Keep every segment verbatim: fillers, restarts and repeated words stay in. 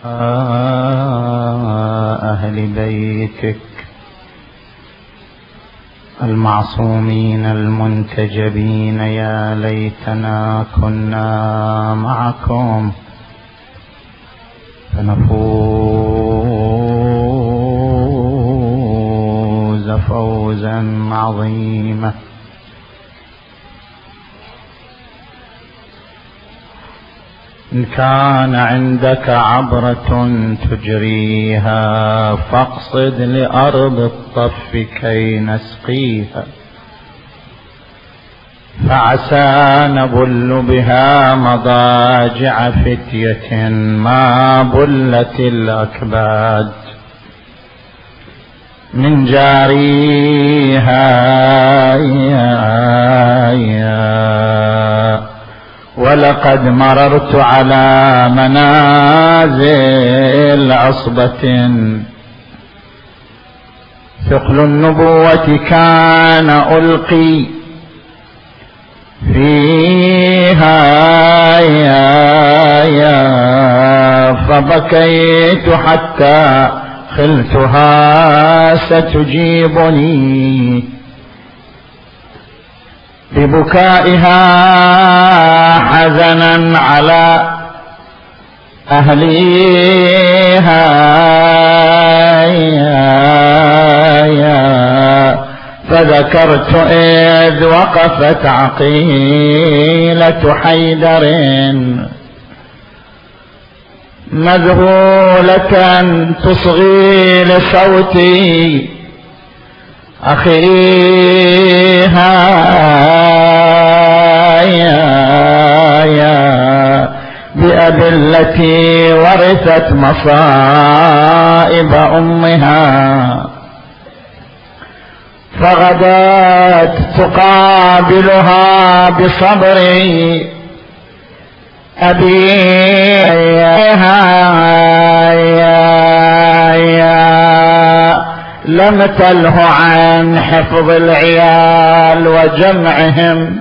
أهل بيتك المعصومين المنتجبين، يا ليتنا كنا معكم فنفوز فوزا عظيما. إن كان عندك عبرة تجريها فاقصد لأرض الطف كي نسقيها، فعسى نبل بها مضاجع فتية ما بلت الأكباد من جاريها. ولقد مررت على منازل عصبة ثقل النبوة كان ألقي فيها، يا يا فبكيت حتى خلتها ستجيبني ببكائها حزنا على أهليها. فذكرت إذ وقفت عقيلة حيدر مذهولة تصغي لصوتي أخيها، بأبي التي ورثت مصائب أمها، فغدت تقابلها بصبر أبيها. لم تله عن حفظ العيال وجمعهم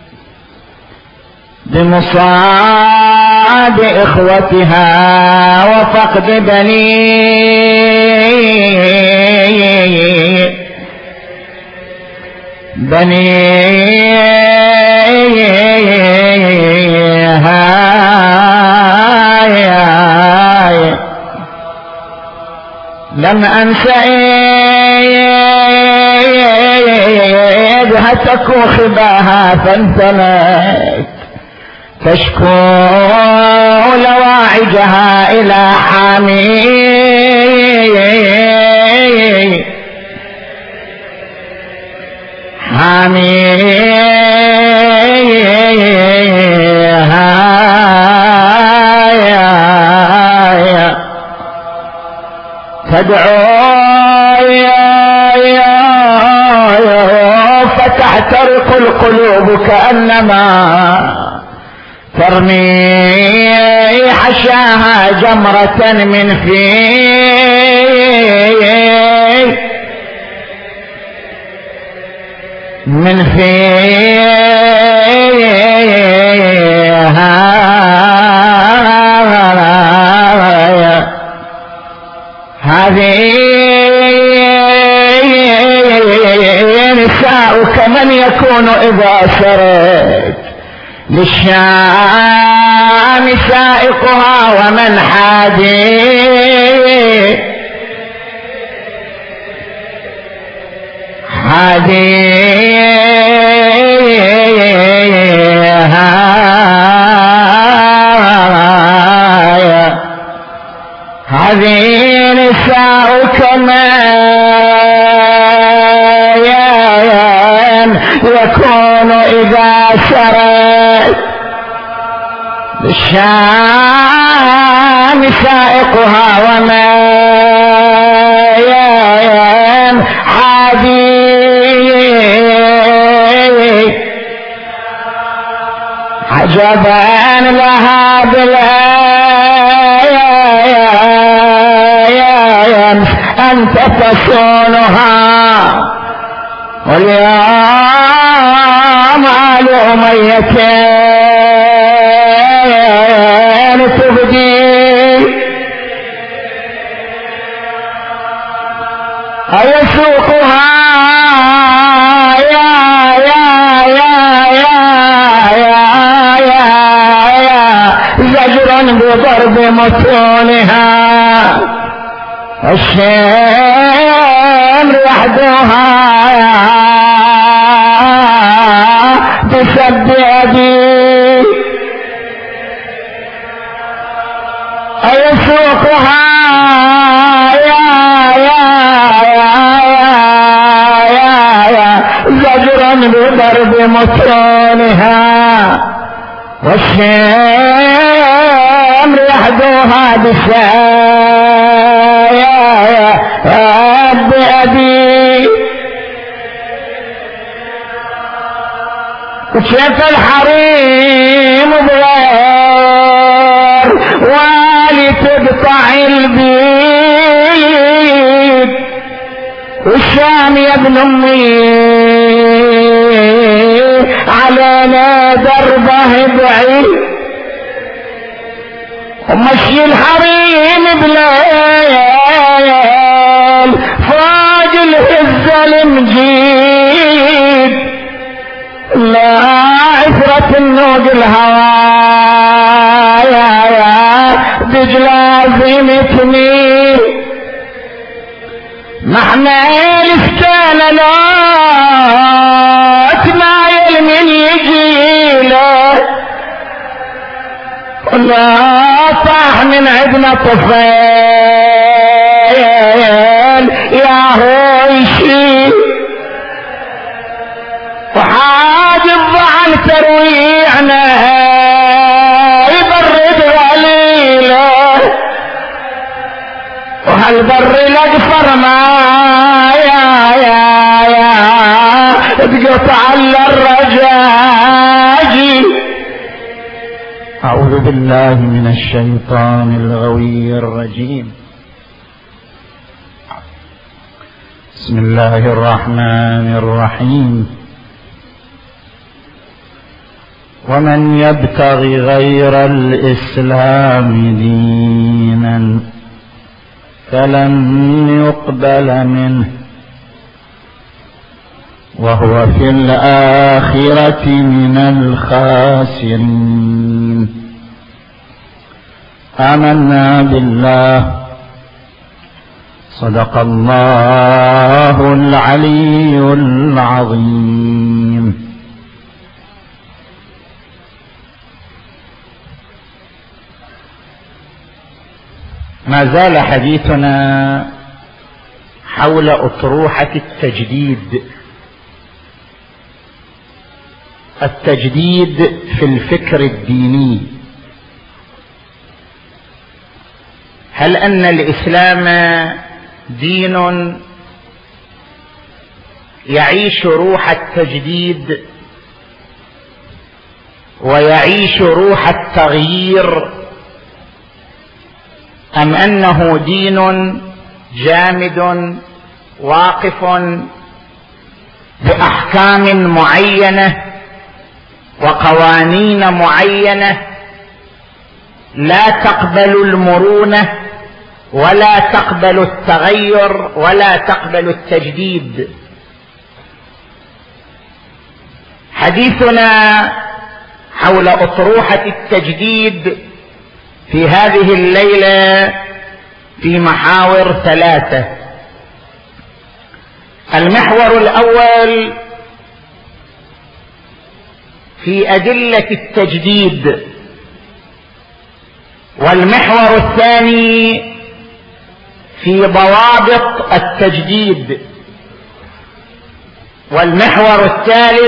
بمصاب إخوتها وفقد بني بنيها. لم أنس إذ هتكوا خباها فانتلت تشكو لواعجها إلى حامي حاميها. تدعو فتحترق القلوب كأنما ترمي حشاها جمرة من فيه من فيها. هذه نساؤك من يكون إذا سرت للشام سائقها ومن حادي حاديها. هذه نساؤك من يكون إذا سرت للشام سائقها ومن حادي عجبا لها بالأيام أنت تصونها واليوم آل أمية تبدي بضرب متونها الشمر يحدوها بسب أبي أيسوقها يا يا يا يا يا زجرا بضرب متونها والشمر يحدوها بسب أبي وشاف الحريم بغير والي تقطع البيت والشام يا ابن امي علينا دربه بعيد ومشي الحريم بليل فوق الهزة المجيد لا عثرة النوق الهوايا يا بجلازمتني محمل استانا لوت مايل من يجيله لا طاح من عدنا طفيل يا هويشي وحاجب عن ترويعنا يبرد غليله وهالبر الاقفر ما يا يا يا تقطع الرجاجي. أعوذ بالله من الشيطان الغوي الرجيم. بسم الله الرحمن الرحيم. ومن يبتغي غير الإسلام دينا فلن يقبل منه وهو في الآخرة من الخاسرين. آمنا بالله صدق الله العلي العظيم. ما زال حديثنا حول أطروحة التجديد. التجديد في الفكر الديني. هل أن الإسلام دين يعيش روح التجديد ويعيش روح التغيير، أم أنه دين جامد واقف بأحكام معينة وقوانين معينة لا تقبل المرونة ولا تقبل التغير ولا تقبل التجديد؟ حديثنا حول أطروحة التجديد في هذه الليلة في محاور ثلاثة. المحور الأول في أدلة التجديد، والمحور الثاني في ضوابط التجديد، والمحور الثالث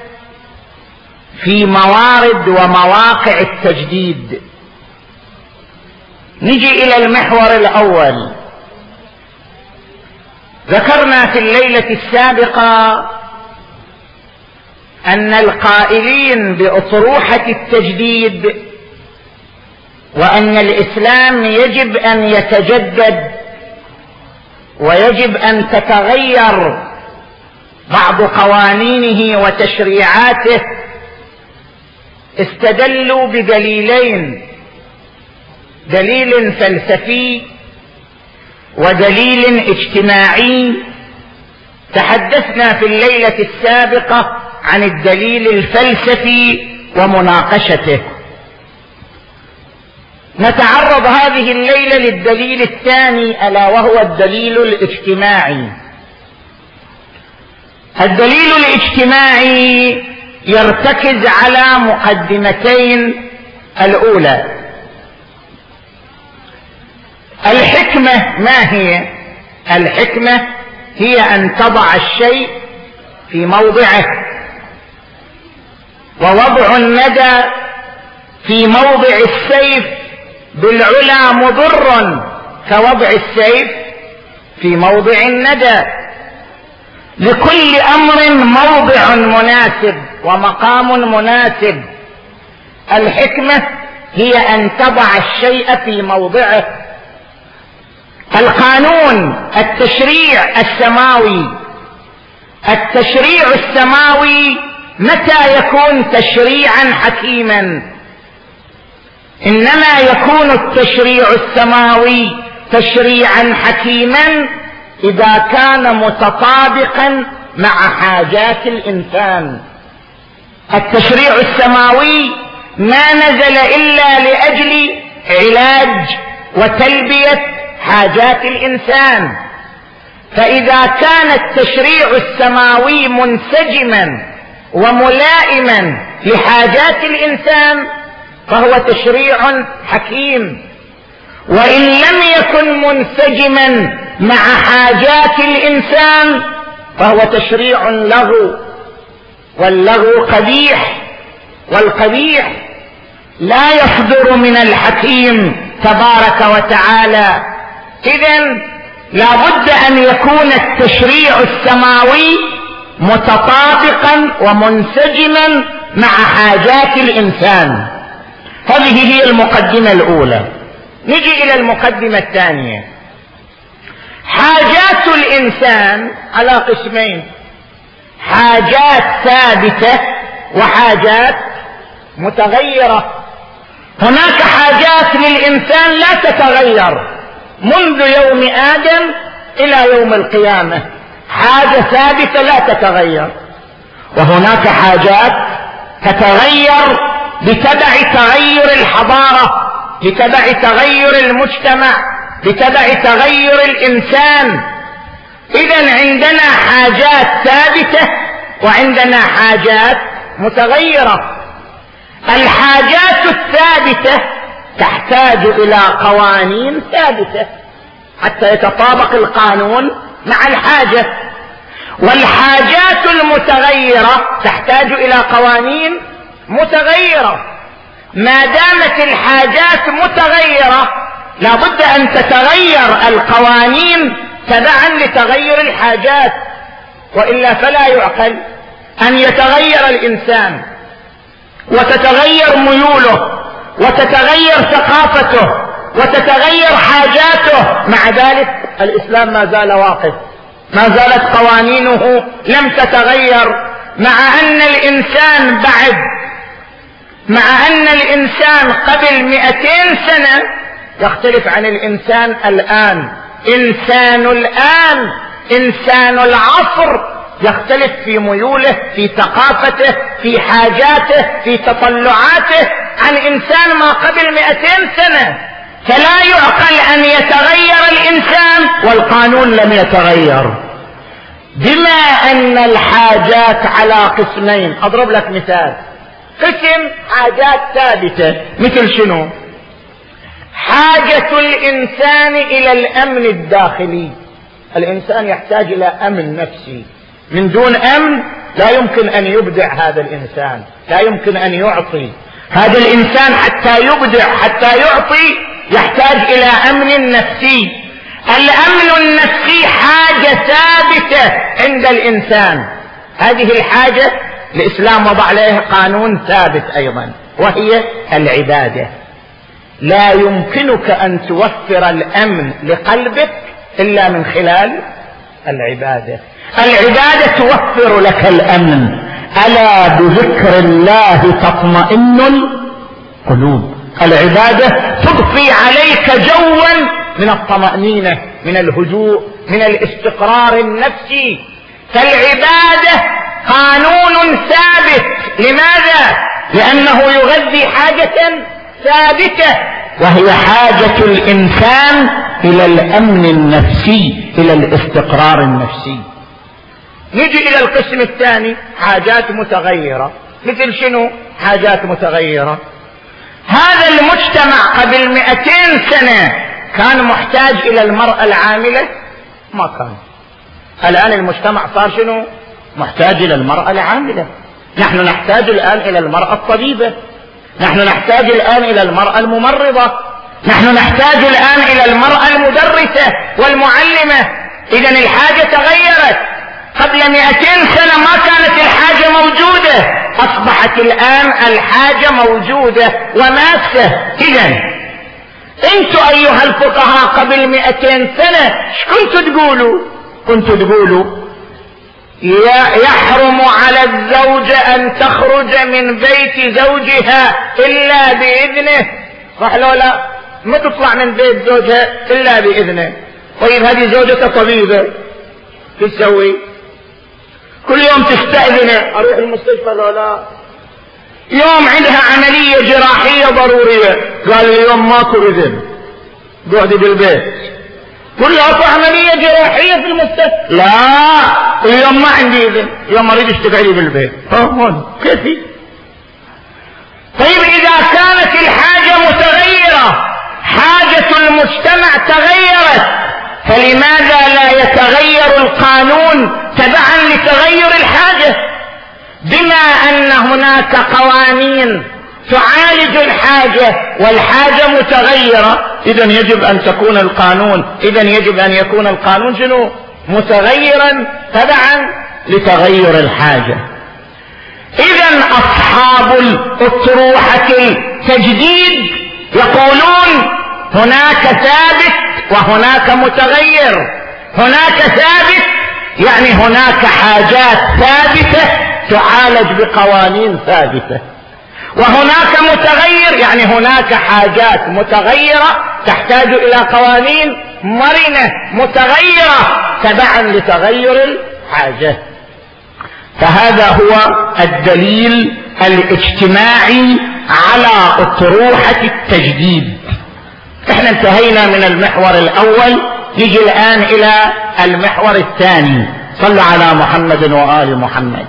في موارد ومواقع التجديد. نجي إلى المحور الأول. ذكرنا في الليلة السابقة أن القائلين بأطروحة التجديد وأن الإسلام يجب أن يتجدد ويجب أن تتغير بعض قوانينه وتشريعاته استدلوا بدليلين: دليل فلسفي ودليل اجتماعي. تحدثنا في الليلة السابقة عن الدليل الفلسفي ومناقشته. نتعرض هذه الليلة للدليل الثاني، ألا وهو الدليل الاجتماعي. الدليل الاجتماعي يرتكز على مقدمتين. الأولى، الحكمة ما هي؟ الحكمة هي أن تضع الشيء في موضعه، ووضع الندى في موضع السيف بالعلا مضر كوضع السيف في موضع الندى. لكل أمر موضع مناسب ومقام مناسب. الحكمة هي أن تضع الشيء في موضعه. القانون، التشريع السماوي، التشريع السماوي متى يكون تشريعا حكيما؟ إنما يكون التشريع السماوي تشريعا حكيما إذا كان متطابقا مع حاجات الإنسان. التشريع السماوي ما نزل إلا لأجل علاج وتلبية حاجات الإنسان، فإذا كان التشريع السماوي منسجما وملائما لحاجات الإنسان فهو تشريع حكيم. وإن لم يكن منسجما مع حاجات الإنسان فهو تشريع لغو، واللغو قبيح، والقبيح لا يصدر من الحكيم تبارك وتعالى. إذن لا بد أن يكون التشريع السماوي متطابقا ومنسجما مع حاجات الإنسان. هذه هي المقدمة الأولى. نجي إلى المقدمة الثانية. حاجات الإنسان على قسمين: حاجات ثابتة وحاجات متغيرة. هناك حاجات للإنسان لا تتغير منذ يوم آدم إلى يوم القيامة، حاجة ثابتة لا تتغير. وهناك حاجات تتغير بتبع تغير الحضارة، بتبع تغير المجتمع، بتبع تغير الإنسان. إذن عندنا حاجات ثابتة وعندنا حاجات متغيرة. الحاجات الثابتة تحتاج إلى قوانين ثابتة حتى يتطابق القانون مع الحاجة، والحاجات المتغيرة تحتاج إلى قوانين متغيرة. ما دامت الحاجات متغيرة لا بد أن تتغير القوانين تبعا لتغير الحاجات، وإلا فلا يعقل أن يتغير الإنسان وتتغير ميوله وتتغير ثقافته وتتغير حاجاته، مع ذلك الإسلام ما زال واقف، ما زالت قوانينه لم تتغير، مع أن الإنسان بعد مع أن الإنسان قبل مئتين سنة يختلف عن الإنسان الآن. إنسان الآن، إنسان العصر يختلف في ميوله، في ثقافته، في حاجاته، في تطلعاته عن إنسان ما قبل مئتين سنة. فلا يعقل أن يتغير الإنسان والقانون لم يتغير. بما أن الحاجات على قسمين، أضرب لك مثال. قسم حاجات ثابتة مثل شنو؟ حاجة الإنسان إلى الأمن الداخلي. الإنسان يحتاج إلى أمن نفسي، من دون أمن لا يمكن أن يبدع هذا الإنسان، لا يمكن أن يعطي. هذا الإنسان حتى يبدع حتى يعطي يحتاج إلى أمن نفسي. الأمن النفسي حاجة ثابتة عند الإنسان. هذه الحاجة الإسلام وضع عليها قانون ثابت أيضا، وهي العبادة. لا يمكنك أن توفر الأمن لقلبك إلا من خلال العبادة. العبادة توفر لك الأمن. ألا بذكر الله تطمئن القلوب. العبادة تضفي عليك جوا من الطمأنينة، من الهدوء، من الاستقرار النفسي. فالعبادة قانون ثابت. لماذا؟ لأنه يغذي حاجة ثابتة. وهي حاجة الإنسان إلى الأمن النفسي، إلى الاستقرار النفسي. نجي إلى القسم الثاني، حاجات متغيرة. مثل شنو حاجات متغيرة؟ هذا المجتمع قبل مئتين سنة كان محتاج إلى المرأة العاملة؟ ما كان. الآن المجتمع صار شنو؟ محتاج إلى المرأة العاملة. نحن نحتاج الآن إلى المرأة الطبيبة، نحن نحتاج الآن إلى المرأة الممرضة، نحن نحتاج الآن إلى المرأة المدرسة والمعلمة. إذن الحاجة تغيرت. قبل مئتين سنة ما كانت الحاجة موجودة، أصبحت الآن الحاجة موجودة وماسة. إذن أنتم أيها الفقهاء قبل مئتين سنة ايش كنتوا تقولوا؟ كنتوا تقولوا يحرم على الزوجة أن تخرج من بيت زوجها إلا بإذنه، صح لو لا؟ ما تطلع من بيت زوجها إلا بإذنه. طيب هذه زوجته طبيبة، شو تسوي؟ كل يوم تستأذنه، أروح المستشفى لو لا؟ يوم عندها عملية جراحية ضرورية، قال اليوم ماكو إذن، قعدي بالبيت. كل يوم عملية جراحية في المستشفى، لا اليوم ما عندي إذن، اليوم أريد اشتغلي بالبيت. هون كيفي؟ طيب إذا كانت الحاجة متغيرة، حاجة المجتمع تغيرت، فلماذا لا يتغير القانون تبعا لتغير الحاجة؟ بما أن هناك قوانين تعالج الحاجة والحاجة متغيرة، إذن يجب أن تكون القانون إذن يجب أن يكون القانون شنو؟ متغيرا تبعا لتغير الحاجة. إذن أصحاب الأطروحة التجديد يقولون هناك ثابت وهناك متغير. هناك ثابت يعني هناك حاجات ثابتة تعالج بقوانين ثابتة، وهناك متغير يعني هناك حاجات متغيرة تحتاج إلى قوانين مرنة متغيرة تبعا لتغير الحاجة. فهذا هو الدليل الاجتماعي على أطروحة التجديد. احنا انتهينا من المحور الأول، نجي الآن إلى المحور الثاني. صلوا على محمد وآل محمد.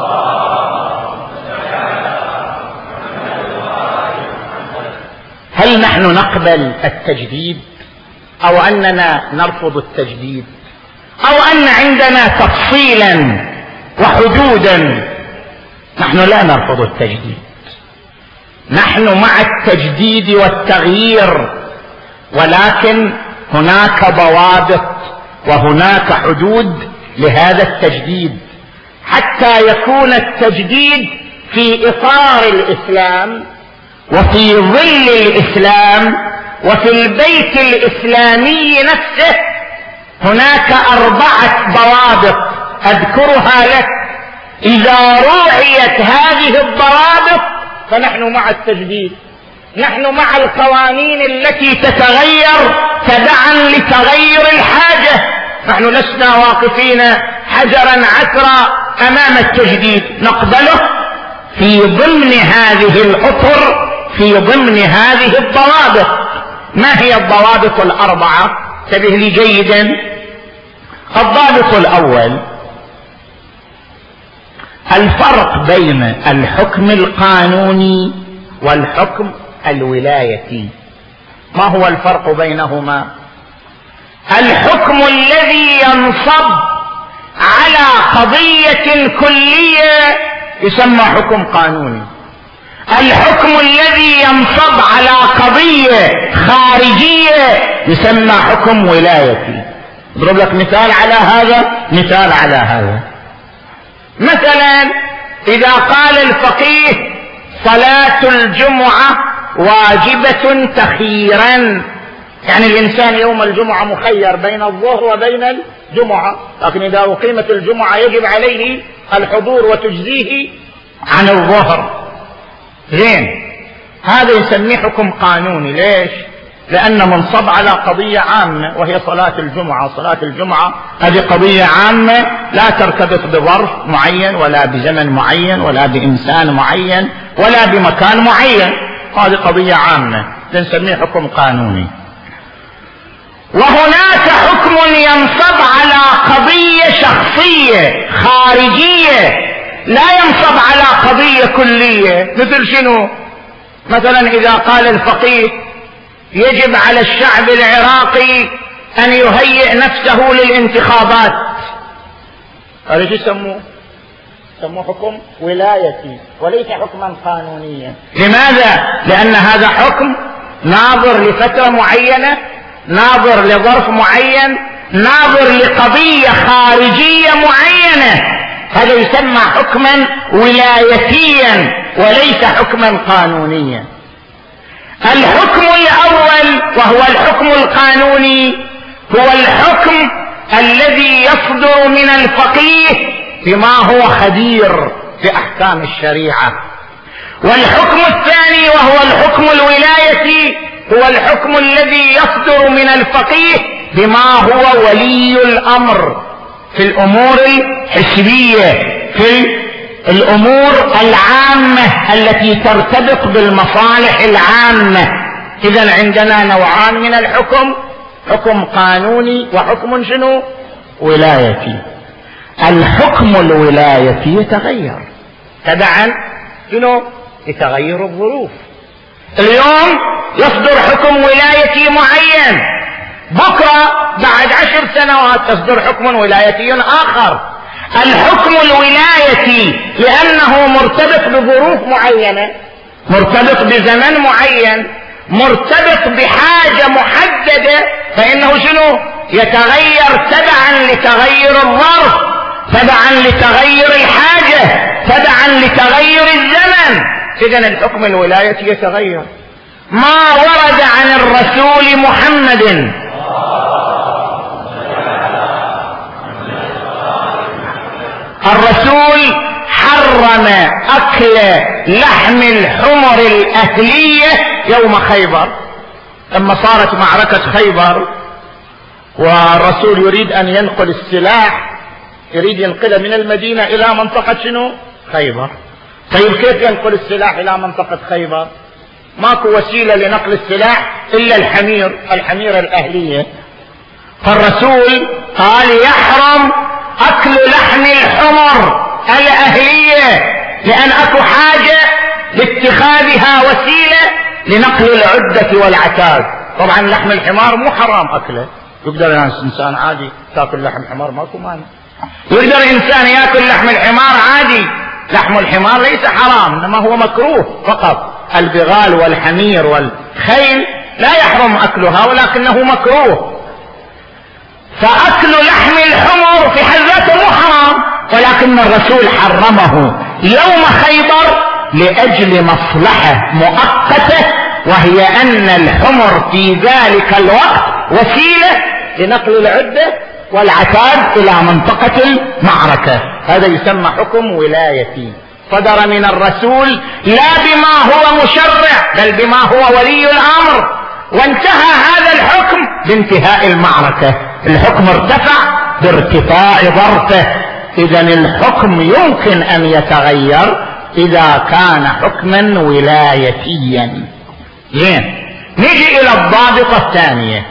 هل نحن نقبل التجديد أو أننا نرفض التجديد، أو أن عندنا تفصيلا وحدودا؟ نحن لا نرفض التجديد، نحن مع التجديد والتغيير، ولكن هناك ضوابط وهناك حدود لهذا التجديد، حتى يكون التجديد في إطار الإسلام وفي ظل الإسلام وفي البيت الإسلامي نفسه. هناك أربعة ضوابط أذكرها لك، إذا راعيت هذه الضوابط فنحن مع التجديد، نحن مع القوانين التي تتغير تبعا لتغير الحاجة. نحن لسنا واقفين حجرا عثرا أمام التجديد، نقبله في ضمن هذه الأطر، في ضمن هذه الضوابط. ما هي الضوابط الأربعة؟ انتبه لي جيدا. الضابط الأول الفرق بين الحكم القانوني والحكم الولايتي. ما هو الفرق بينهما؟ الحكم الذي ينصب على قضية كلية يسمى حكم قانوني، الحكم الذي ينصب على قضية خارجية يسمى حكم ولايتي. اضرب لك مثال على هذا، مثال على هذا. مثلا إذا قال الفقيه صلاة الجمعة واجبة تخييرا، يعني الإنسان يوم الجمعة مخير بين الظهر وبين الجمعة، لكن إذا أقيمت الجمعة يجب عليه الحضور وتجزيه عن الظهر. زين، هذا يسميه حكم قانوني. ليش؟ لأن منصب على قضية عامة وهي صلاة الجمعة. صلاة الجمعة هذه قضية عامة لا ترتبط بظرف معين ولا بزمن معين ولا بإنسان معين ولا بمكان معين، هذه قضية عامة. بنسميه حكم قانوني. وهناك حكم ينصب على قضية شخصية خارجية، لا ينصب على قضية كلية. مثل شنو؟ مثلا إذا قال الفقيه يجب على الشعب العراقي أن يهيئ نفسه للانتخابات، هذا شو يسموه؟ يسموه حكم ولايتي وليس حكما قانونيا. لماذا؟ لأن هذا حكم ناظر لفترة معينة، ناظر لظرف معين، ناظر لقضية خارجية معينة، هذا يسمى حكما ولايتيا وليس حكما قانونيا. الحكم الأول وهو الحكم القانوني هو الحكم الذي يصدر من الفقيه بما هو خبير في أحكام الشريعة. والحكم الثاني وهو الحكم الولايتي هو الحكم الذي يصدر من الفقيه بما هو ولي الأمر في الأمور الحسبية، في الأمور العامة التي ترتبط بالمصالح العامة. إذن عندنا نوعان من الحكم، حكم قانوني وحكم شنو؟ ولايتي. الحكم الولايتي يتغير تبعا شنو؟ يتغير الظروف. اليوم يصدر حكم ولايتي معين، بكرة بعد عشر سنوات يصدر حكم ولايتي آخر. الحكم الولايتي لأنه مرتبط بظروف معينة، مرتبط بزمن معين، مرتبط بحاجة محددة، فإنه شنو؟ يتغير تبعا لتغير الظرف، تبعا لتغير الحاجة، تبعا لتغير الزمن. إذن الحكم الولايتي يتغير. ما ورد عن الرسول محمد الرسول حرم أكل لحم الحمر الأهلية يوم خيبر، لما صارت معركة خيبر والرسول يريد أن ينقل السلاح، يريد ينقله من المدينة إلى منطقة شنو؟ خيبر. طيب كيف ينقل السلاح إلى منطقة خيبر؟ ماكو وسيلة لنقل السلاح إلا الحمير، الحمير الأهلية. فالرسول قال يحرم أكل لحم الحمر الأهلية لأن أكو حاجة لاتخاذها وسيلة لنقل العدة والعتاد. طبعا لحم الحمار مو حرام أكله، يقدر إنسان عادي تأكل لحم حمار، ماكو مانع، يقدر إنسان يأكل لحم الحمار عادي. لحم الحمار ليس حرام، إنما هو مكروه فقط. البغال والحمير والخيل لا يحرم أكلها ولكنه مكروه. فأكل لحم الحمر في حد ذاته مو حرام، ولكن الرسول حرمه يوم خيبر لأجل مصلحة مؤقتة، وهي أن الحمر في ذلك الوقت وسيلة لنقل العدة والعتاد إلى منطقة المعركة. هذا يسمى حكم ولايتي، صدر من الرسول لا بما هو مشرع بل بما هو ولي الأمر، وانتهى هذا الحكم بانتهاء المعركة. الحكم ارتفع بارتفاع ظرفه. إذن الحكم يمكن أن يتغير إذا كان حكما ولايتيا. زين، نجي إلى الضابطة الثانية.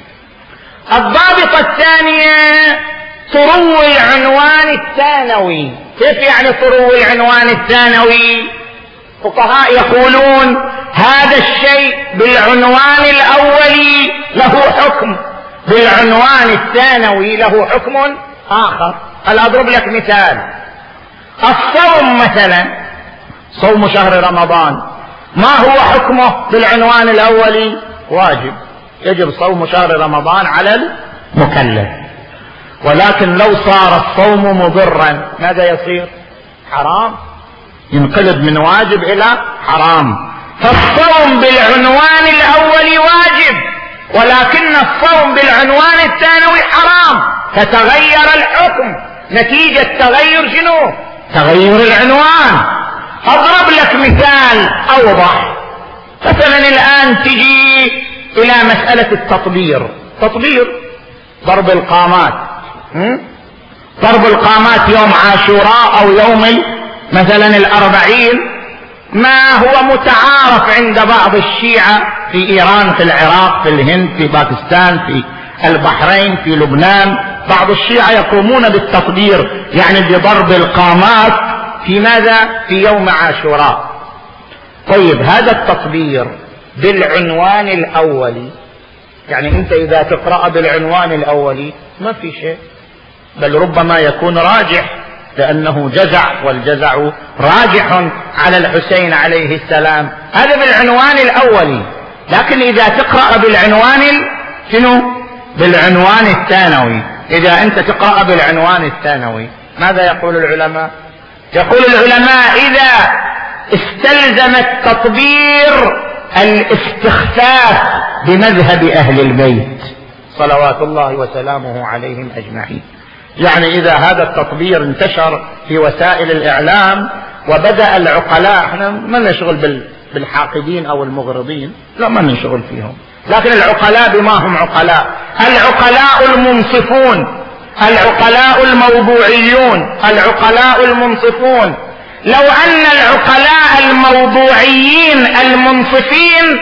الضابطة الثانية طرو العنوان الثانوي. كيف يعني طرو العنوان الثانوي؟ فقهاء يقولون هذا الشيء بالعنوان الأولي له حكم، بالعنوان الثانوي له حكم آخر. هل أضرب لك مثال؟ الصوم مثلا، صوم شهر رمضان، ما هو حكمه بالعنوان الأولي؟ واجب، يجب صوم شهر رمضان على المكلف. ولكن لو صار الصوم مضرا ماذا يصير؟ حرام، ينقلب من واجب إلى حرام. فالصوم بالعنوان الأولي واجب، ولكن الصوم بالعنوان الثانوي حرام، فتغير الحكم نتيجة تغير شنو؟ تغير العنوان. أضرب لك مثال أوضح. مثلا الآن تجي إلى مسألة التطبير، تطبير ضرب القامات، ضرب القامات يوم عاشوراء أو يوم مثلا الأربعين، ما هو متعارف عند بعض الشيعة في إيران، في العراق، في الهند، في باكستان، في البحرين، في لبنان. بعض الشيعة يقومون بالتطبير، يعني بضرب القامات في ماذا؟ في يوم عاشوراء. طيب هذا التطبير بالعنوان الأولي، يعني أنت إذا تقرأ بالعنوان الأولي ما في شيء، بل ربما يكون راجح، لأنه جزع، والجزع راجح على الحسين عليه السلام. هذا بالعنوان الأولي. لكن إذا تقرأ بالعنوان شنو؟ بالعنوان الثانوي. إذا أنت تقرأ بالعنوان الثانوي ماذا يقول العلماء؟ يقول العلماء إذا استلزم التطبير الاستخفاف بمذهب أهل البيت صلوات الله وسلامه عليهم أجمعين، يعني إذا هذا التطبير انتشر في وسائل الإعلام وبدأ العقلاء، احنا ما نشغل بالحاقدين أو المغرضين، لا ما نشغل فيهم، لكن العقلاء بما هم عقلاء، العقلاء المنصفون، العقلاء الموضوعيون، العقلاء المنصفون. لو أن العقلاء الموضوعيين المنصفين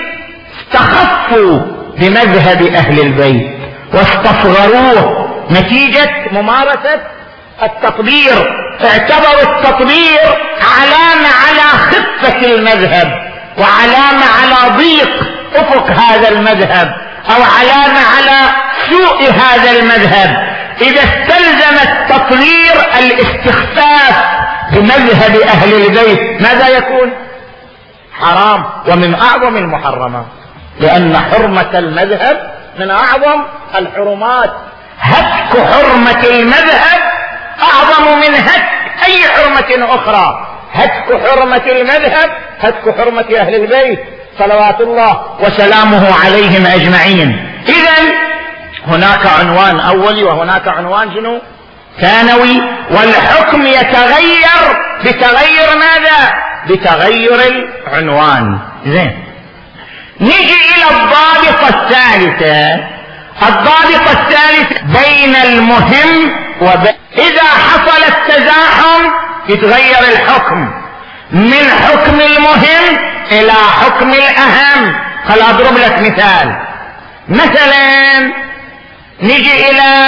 استخفوا بمذهب أهل البيت واستصغروه نتيجة ممارسة التطبير، اعتبروا التطبير علامة على خفة المذهب وعلامة على ضيق أفق هذا المذهب أو علامة على سوء هذا المذهب، إذا استلزم التطهير الاستخفاف بمذهب أهل البيت ماذا يكون؟ حرام، ومن أعظم المحرمات، لأن حرمة المذهب من أعظم الحرمات. هتك حرمة المذهب أعظم من هتك أي حرمة أخرى. هتك حرمة المذهب هتك حرمة أهل البيت صلوات الله وسلامه عليهم أجمعين. إذن هناك عنوان أولي وهناك عنوان شنو؟ ثانوي، والحكم يتغير بتغير ماذا؟ بتغير العنوان. زين، نجي إلى الضابطة الثالثة. الضابطة الثالثة بين المهم وبين، إذا حصل التزاحم يتغير الحكم من حكم المهم إلى حكم الأهم. خل أضرب لك مثال. مثلا نجي إلى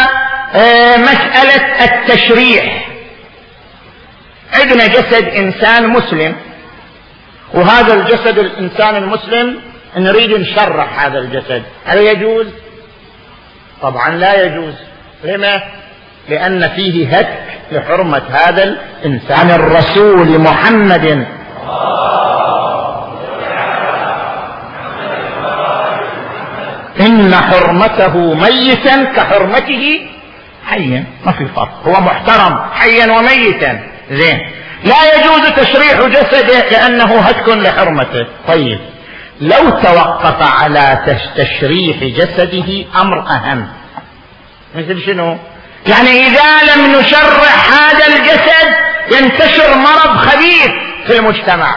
مسألة التشريح. عندنا جسد إنسان مسلم، وهذا الجسد الإنسان المسلم نريد نشرح هذا الجسد، هل يجوز؟ طبعا لا يجوز. لما؟ لأن فيه هتك لحرمة هذا الإنسان. الرسول محمد إن حرمته ميتا كحرمته حيا، ما في فرق، هو محترم حيا وميتا. زين، لا يجوز تشريح جسده لأنه هتك لحرمته. طيب لو توقف على تشريح جسده أمر أهم، مثل شنو؟ يعني إذا لم نشرح هذا الجسد ينتشر مرض خبيث في المجتمع،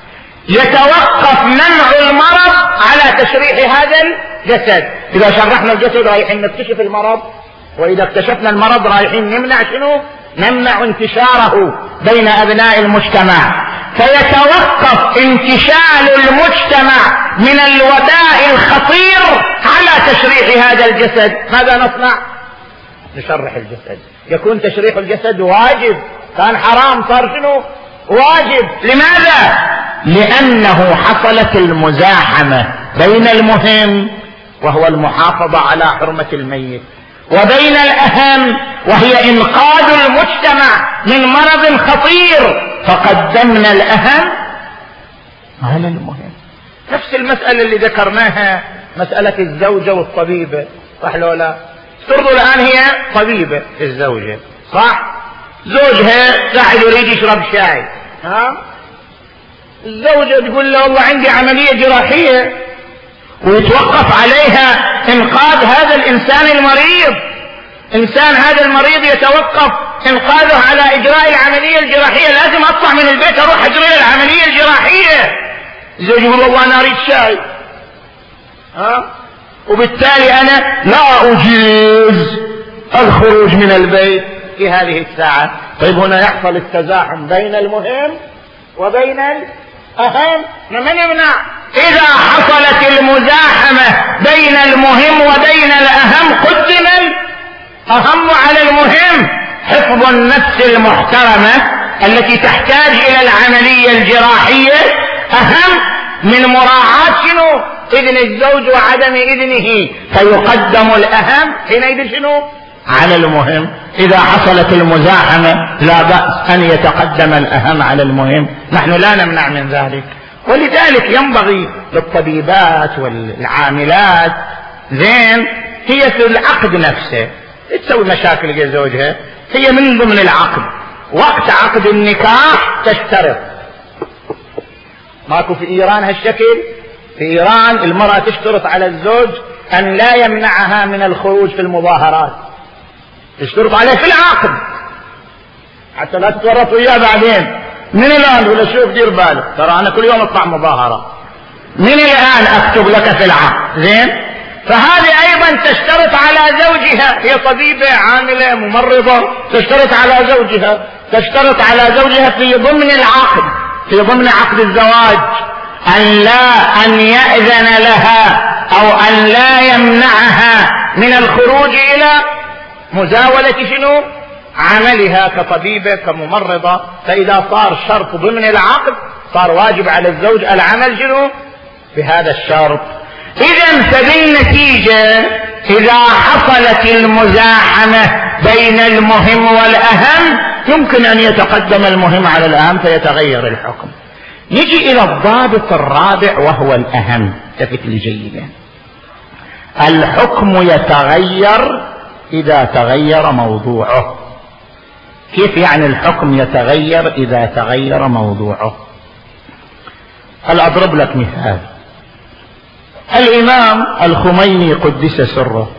يتوقف منع المرض على تشريح هذا الجسد. إذا شرحنا الجسد رايحين نكتشف المرض، وإذا اكتشفنا المرض رايحين نمنع شنو؟ نمنع انتشاره بين أبناء المجتمع، فيتوقف انتشال المجتمع من الوباء الخطير على تشريح هذا الجسد. ماذا نصنع؟ نشرح الجسد. يكون تشريح الجسد واجب، كان حرام صار شنو؟ واجب. لماذا؟ لأنه حصلت المزاحمة بين المهم وهو المحافظة على حرمة الميت وبين الأهم وهي إنقاذ المجتمع من مرض خطير، فقدمنا الأهم على المهم. نفس المسألة اللي ذكرناها، مسألة الزوجة والطبيبة، صح لو لا؟ افترضوا الآن هي طبيبة الزوجة، صح؟ زوجها قاعد يريد يشرب شاي، ها؟ الزوجة تقول له والله عندي عملية جراحية، ويتوقف عليها إنقاذ هذا الإنسان المريض. إنسان هذا المريض يتوقف إنقاذه على إجراء العملية الجراحية، لازم أطلع من البيت أروح أجري العملية الجراحية. الزوج يقول والله أنا أريد شاي، ها؟ وبالتالي أنا لا أجيز الخروج من البيت في هذه الساعة. طيب هنا يحصل التزاحم بين المهم وبين أهم ما نمنع. إذا حصلت المزاحمة بين المهم وبين الأهم قدم الأهم على المهم. حفظ النفس المحترمة التي تحتاج إلى العملية الجراحية أهم من مراعاة شنو؟ إذن الزوج وعدم إذنه، فيقدم الأهم حينئذ شنو؟ على المهم. إذا حصلت المزاحمة لا بأس أن يتقدم الأهم على المهم، نحن لا نمنع من ذلك. ولذلك ينبغي للطبيبات والعاملات زين هي في العقد نفسه تسوي مشاكل جا زوجها، هي من ضمن العقد وقت عقد النكاح تشترط. ماكو في إيران هالشكل؟ في إيران المرأة تشترط على الزوج أن لا يمنعها من الخروج في المظاهرات، تشترط عليه في العقد حتى لا تتورط وياه بعدين. من الآن ولا شوف دير بالك ترى أنا كل يوم أطلع مظاهرة، من الآن أكتب لك في العقد زين. فهذه أيضا تشترط على زوجها، هي طبيبة عاملة ممرضة تشترط على زوجها، تشترط على زوجها في ضمن العقد في ضمن عقد الزواج أن لا أن يأذن لها أو أن لا يمنعها من الخروج إلى مزاولة شنو؟ عملها كطبيبة كممرضة. فإذا صار شرط ضمن العقد صار واجب على الزوج العمل شنو؟ بهذا الشرط. إذن فبالنتيجة إذا حصلت المزاحمة بين المهم والأهم يمكن أن يتقدم المهم على الأهم فيتغير الحكم. نجي إلى الضابط الرابع وهو الأهم. التفت لي جيدا. الحكم يتغير إذا تغير موضوعه. كيف يعني الحكم يتغير إذا تغير موضوعه؟ هل أضرب لك مثال. الإمام الخميني قدس سره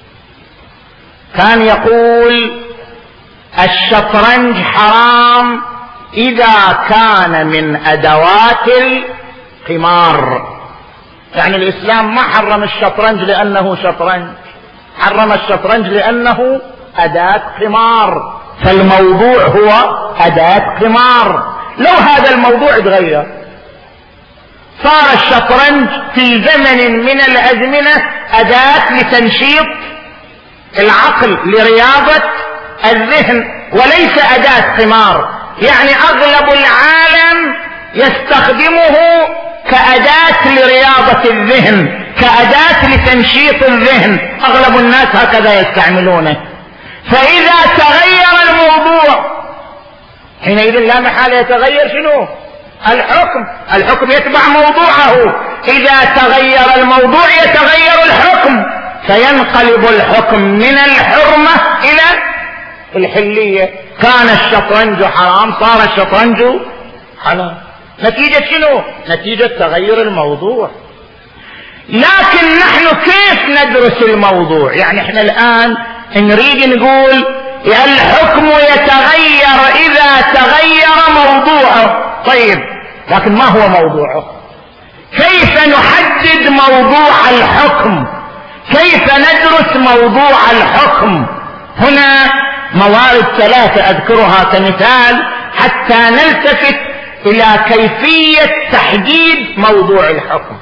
كان يقول الشطرنج حرام إذا كان من أدوات القمار. يعني الإسلام ما حرم الشطرنج لأنه شطرنج، حرم الشطرنج لأنه أداة قمار، فالموضوع هو أداة قمار. لو هذا الموضوع تغير صار الشطرنج في زمن من الأزمنة أداة لتنشيط العقل لرياضة الذهن وليس أداة قمار. يعني أغلب العالم يستخدمه كأداة لرياضة الذهن، كأداة لتنشيط الذهن، أغلب الناس هكذا يستعملونه. فإذا تغير الموضوع حينئذ لا محالة يتغير شنو؟ الحكم. الحكم يتبع موضوعه. إذا تغير الموضوع يتغير الحكم، فينقلب الحكم من الحرمة إلى الحلية. كان الشطرنج حرام صار الشطرنج حلال. نتيجة شنو؟ نتيجة تغير الموضوع. لكن نحن كيف ندرس الموضوع؟ يعني احنا الآن نريد نقول الحكم يتغير إذا تغير موضوعه. طيب لكن ما هو موضوعه؟ كيف نحدد موضوع الحكم؟ كيف ندرس موضوع الحكم؟ هنا موارد ثلاثة أذكرها كمثال حتى نلتفت إلى كيفية تحديد موضوع الحكم.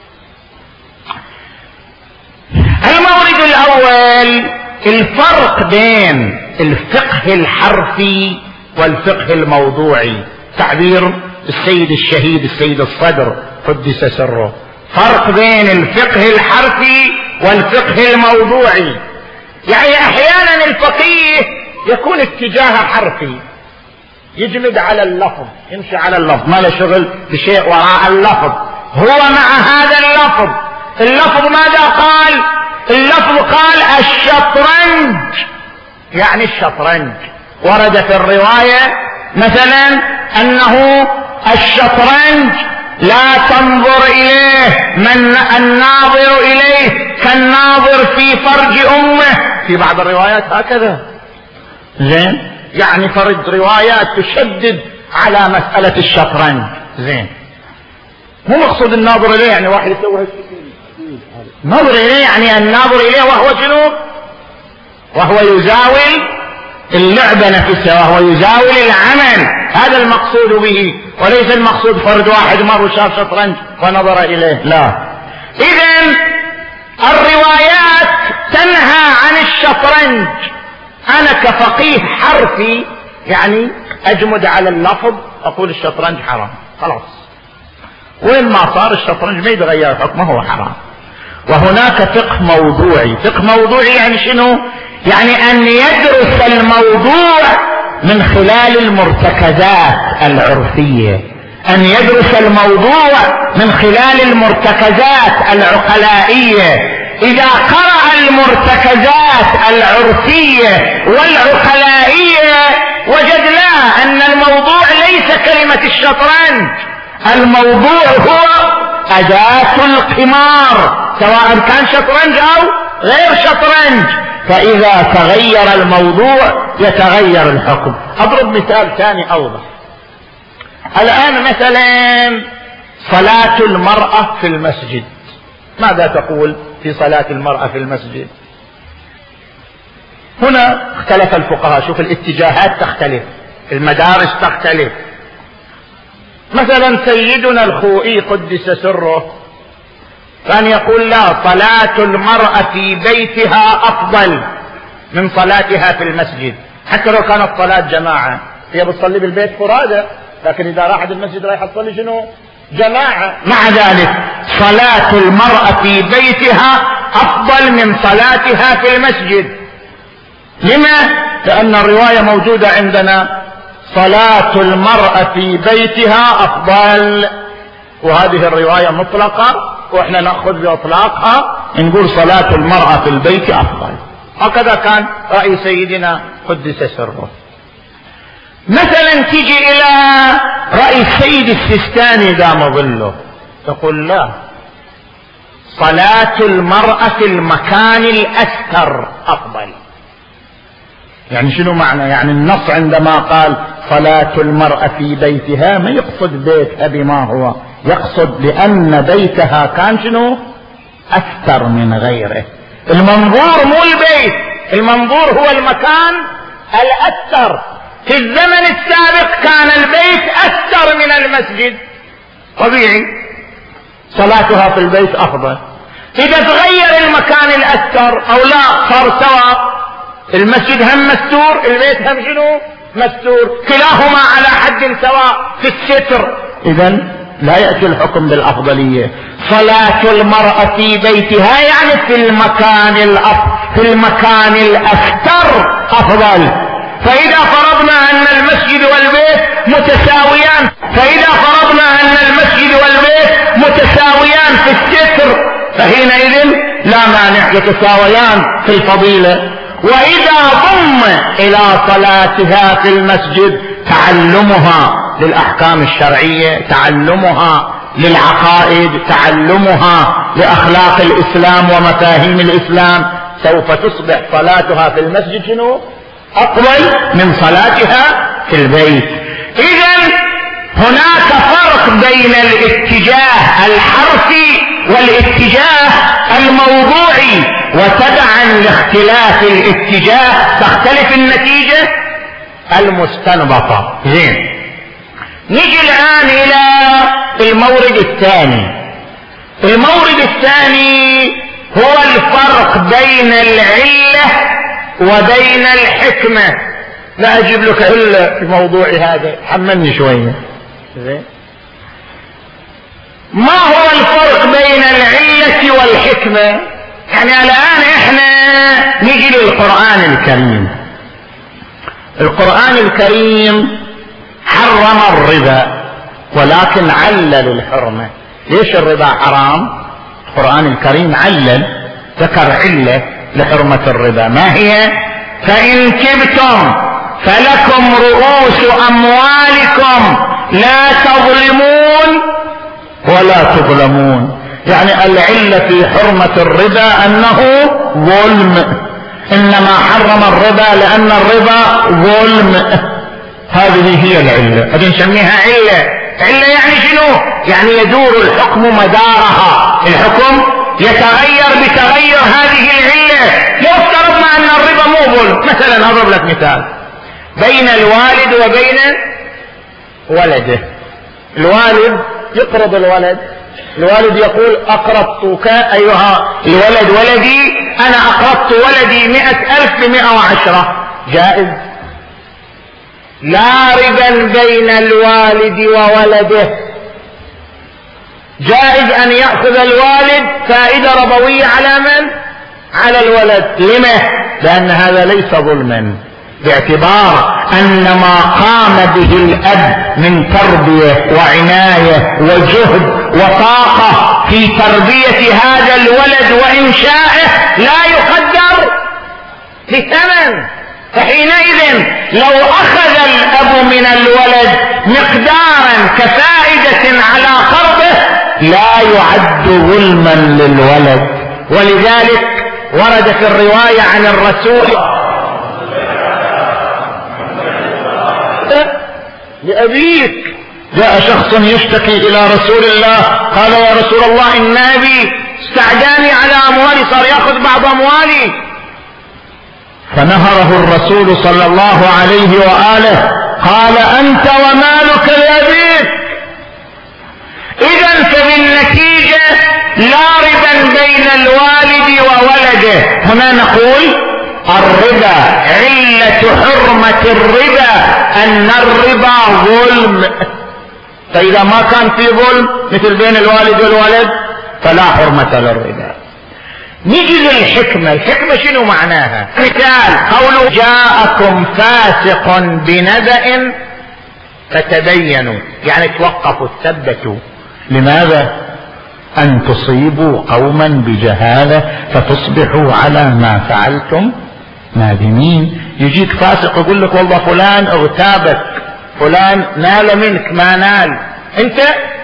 المورد الأول الفرق بين الفقه الحرفي والفقه الموضوعي. تعبير السيد الشهيد السيد الصدر قدس سره، فرق بين الفقه الحرفي والفقه الموضوعي. يعني أحيانا الفقيه يكون اتجاه حرفي، يجمد على اللفظ، يمشي على اللفظ، ما له شغل بشيء وراء اللفظ. هو مع هذا اللفظ، اللفظ ماذا قال؟ اللفظ قال الشطرنج، يعني الشطرنج. ورد في الرواية مثلا أنه الشطرنج لا تنظر إليه من الناظر إليه كالناظر في فرج أمه، في بعض الروايات هكذا. زين، يعني فرد روايات تشدد على مسألة الشطرنج. زين، مو مقصود الناظر إليه يعني واحد يسوي نظر إليه، يعني الناظر إليه وهو شنو؟ وهو يزاول اللعبة نفسها، وهو يزاول العمل، هذا المقصود به. وليس المقصود فرد واحد مر وشاف شطرنج ونظر إليه، لا. إذن الروايات تنهى عن الشطرنج. أنا كفقيه حرفي يعني أجمد على اللفظ أقول الشطرنج حرام، خلاص، وين ما صار الشطرنج ما يتغير حكمه، هو حرام. وهناك فقه موضوعي. فقه موضوعي يعني شنو؟ يعني أن يدرس الموضوع من خلال المرتكزات العرفية، أن يدرس الموضوع من خلال المرتكزات العقلائية. إذا قرأ المرتكزات العرفية والعقلائية وجدنا أن الموضوع ليس كلمة الشطرنج، الموضوع هو أداة القمار، سواء كان شطرنج أو غير شطرنج. فإذا تغير الموضوع يتغير الحكم. أضرب مثال ثاني أوضح. الآن مثلا صلاة المرأة في المسجد، ماذا تقول في صلاة المرأة في المسجد؟ هنا اختلف الفقهاء. شوف الاتجاهات تختلف، المدارس تختلف. مثلا سيدنا الخوئي قدس سره كان يقول لا، صلاة المرأة في بيتها أفضل من صلاتها في المسجد، حتى لو كانت صلاة جماعة. هي بتصلي بالبيت فرادى، لكن إذا راحت المسجد رايحة تصلي شنو؟ جماعة. مع ذلك صلاة المرأة في بيتها أفضل من صلاتها في المسجد. لما؟ لأن الرواية موجودة عندنا، صلاة المرأة في بيتها أفضل، وهذه الرواية مطلقة وإحنا نأخذ بإطلاقها، نقول صلاة المرأة في البيت أفضل. هكذا كان رأي سيدنا قدس سره. مثلا تيجي إلى رأي السيد السيستاني دام ظله، تقول لا، صلاة المرأة في المكان الأستر أفضل. يعني شنو معنى؟ يعني النص عندما قال صلاة المرأة في بيتها ما يقصد بيتها بما هو، يقصد لأن بيتها كان شنو؟ أستر من غيره. المنظور مو البيت، المنظور هو المكان الأستر. في الزمن السابق كان البيت أستر من المسجد، طبيعي صلاتها في البيت أفضل. إذا تغير المكان الأستر أو لا، صار سواء، المسجد هم مستور، البيت هم شنو؟ مستور، كلاهما على حد سواء في الستر، إذن لا يأتي الحكم بالأفضلية. صلاة المرأة في بيتها يعني في المكان الأف... في المكان الأستر أفضل. فإذا فرضنا أن المسجد والبيت متساويان فإذا فرضنا أن المسجد والبيت متساويان في الستر فحينئذ لا مانع يتساويان في الفضيلة. وإذا ضم إلى صلاتها في المسجد تعلمها للأحكام الشرعية، تعلمها للعقائد، تعلمها لأخلاق الإسلام ومفاهيم الإسلام، سوف تصبح صلاتها في المسجد شنو؟ أفضل من صلاتها في البيت. إذن هناك فرق بين الاتجاه الحرفي والاتجاه الموضوعي، وتبعا لاختلاف الاتجاه تختلف النتيجة المستنبطة. زين، نجي الآن إلى المورد الثاني. المورد الثاني هو الفرق بين العلة وبين الحكمة. لا أجيب لك إلا في موضوعي هذا، حملني شوية. زين، ما هو الفرق بين العلة والحكمة؟ يعني الآن إحنا نجي للقرآن الكريم. القرآن الكريم حرم الربا ولكن علل الحرمة. ليش الربا حرام؟ القرآن الكريم علل، ذكر علة لحرمة الربا، ما هي؟ فإن تبتم فلكم رؤوس أموالكم لا تظلمون ولا تظلمون. يعني العلة في حرمة الربا أنه ظلم، إنما حرم الربا لأن الربا ظلم. هذه هي العلة، هذه نسميها علة. علة يعني شنو؟ يعني يدور الحكم مدارها، الحكم يتغير بتغير هذه العلة. لو افترضنا أن الربا مو ظلم، مثلا أضرب لك مثال، بين الوالد وبين ولده، الوالد يقرض الولد، الوالد يقول أقرضتك أيها الولد ولدي، أنا أقرضت ولدي مئة ألف بمئة وعشرة، جائز. لا ربا بين الوالد وولده، جائز أن يأخذ الوالد فائدة ربوية على من؟ على الولد. لما؟ لأن هذا ليس ظلما، باعتبار أن ما قام به الأب من تربية وعناية وجهد وطاقة في تربية هذا الولد وإنشائه لا يقدر بثمن. فحينئذ لو أخذ الأب من الولد مقدارا كفائدة على قرضه لا يعد ظلما للولد. ولذلك ورد في الرواية عن الرسول لأبيك، جاء شخص يشتكي إلى رسول الله قال يا رسول الله إن أبي استعداني على أموالي، صار يأخذ بعض أموالي. فنهره الرسول صلى الله عليه وآله قال أنت ومالك لأبيك. إذن فبالنتيجة لا ربا بين الوالد وولده. هنا نقول الربا علة حرمة الربا أن الربا ظلم، فإذا ما كان في ظلم مثل بين الوالد والولد فلا حرمة للربا. نيجي للحكمة. الحكمة شنو معناها؟ مثال قوله جاءكم فاسق بنبأ فتبينوا، يعني توقفوا تثبتوا. لماذا؟ أن تصيبوا قوما بجهالة فتصبحوا على ما فعلتم نادمين. يجيك فاسق يقول لك والله فلان اغتابك، فلان نال منك ما نال، انت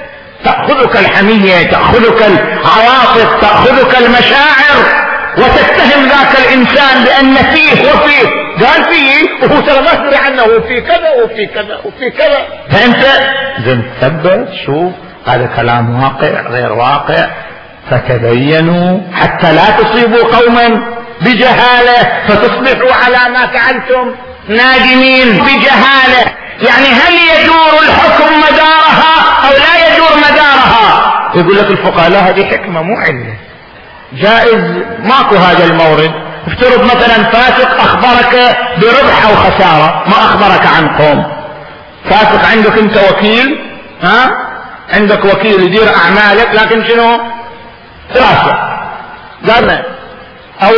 تأخذك الحمية، تأخذك العواطف، تأخذك المشاعر، وتتهم ذاك الإنسان بأن فيه وفيه، قال فيه وهو ترى ما تدري عنه، وفي كذا وفي كذا وفي كذا. فأنت زين تثبت، شوف هذا كلام واقع غير واقع، فتبينوا حتى لا تصيبوا قوما بجهالة فتصبحوا على ما فعلتم نادمين. بجهالة يعني هل يدور الحكم مدارها أو لا يدور مدارها؟ يقول لك الفقهاء هذه حكمة مو علة، جائز، ماكو هذا المورد. افترض مثلا فاسق أخبرك بربح أو خسارة، ما أخبرك عن قوم. فاسق عندك أنت وكيل، ها عندك وكيل يدير أعمالك، لكن شنو؟ فاسق. قالنا أو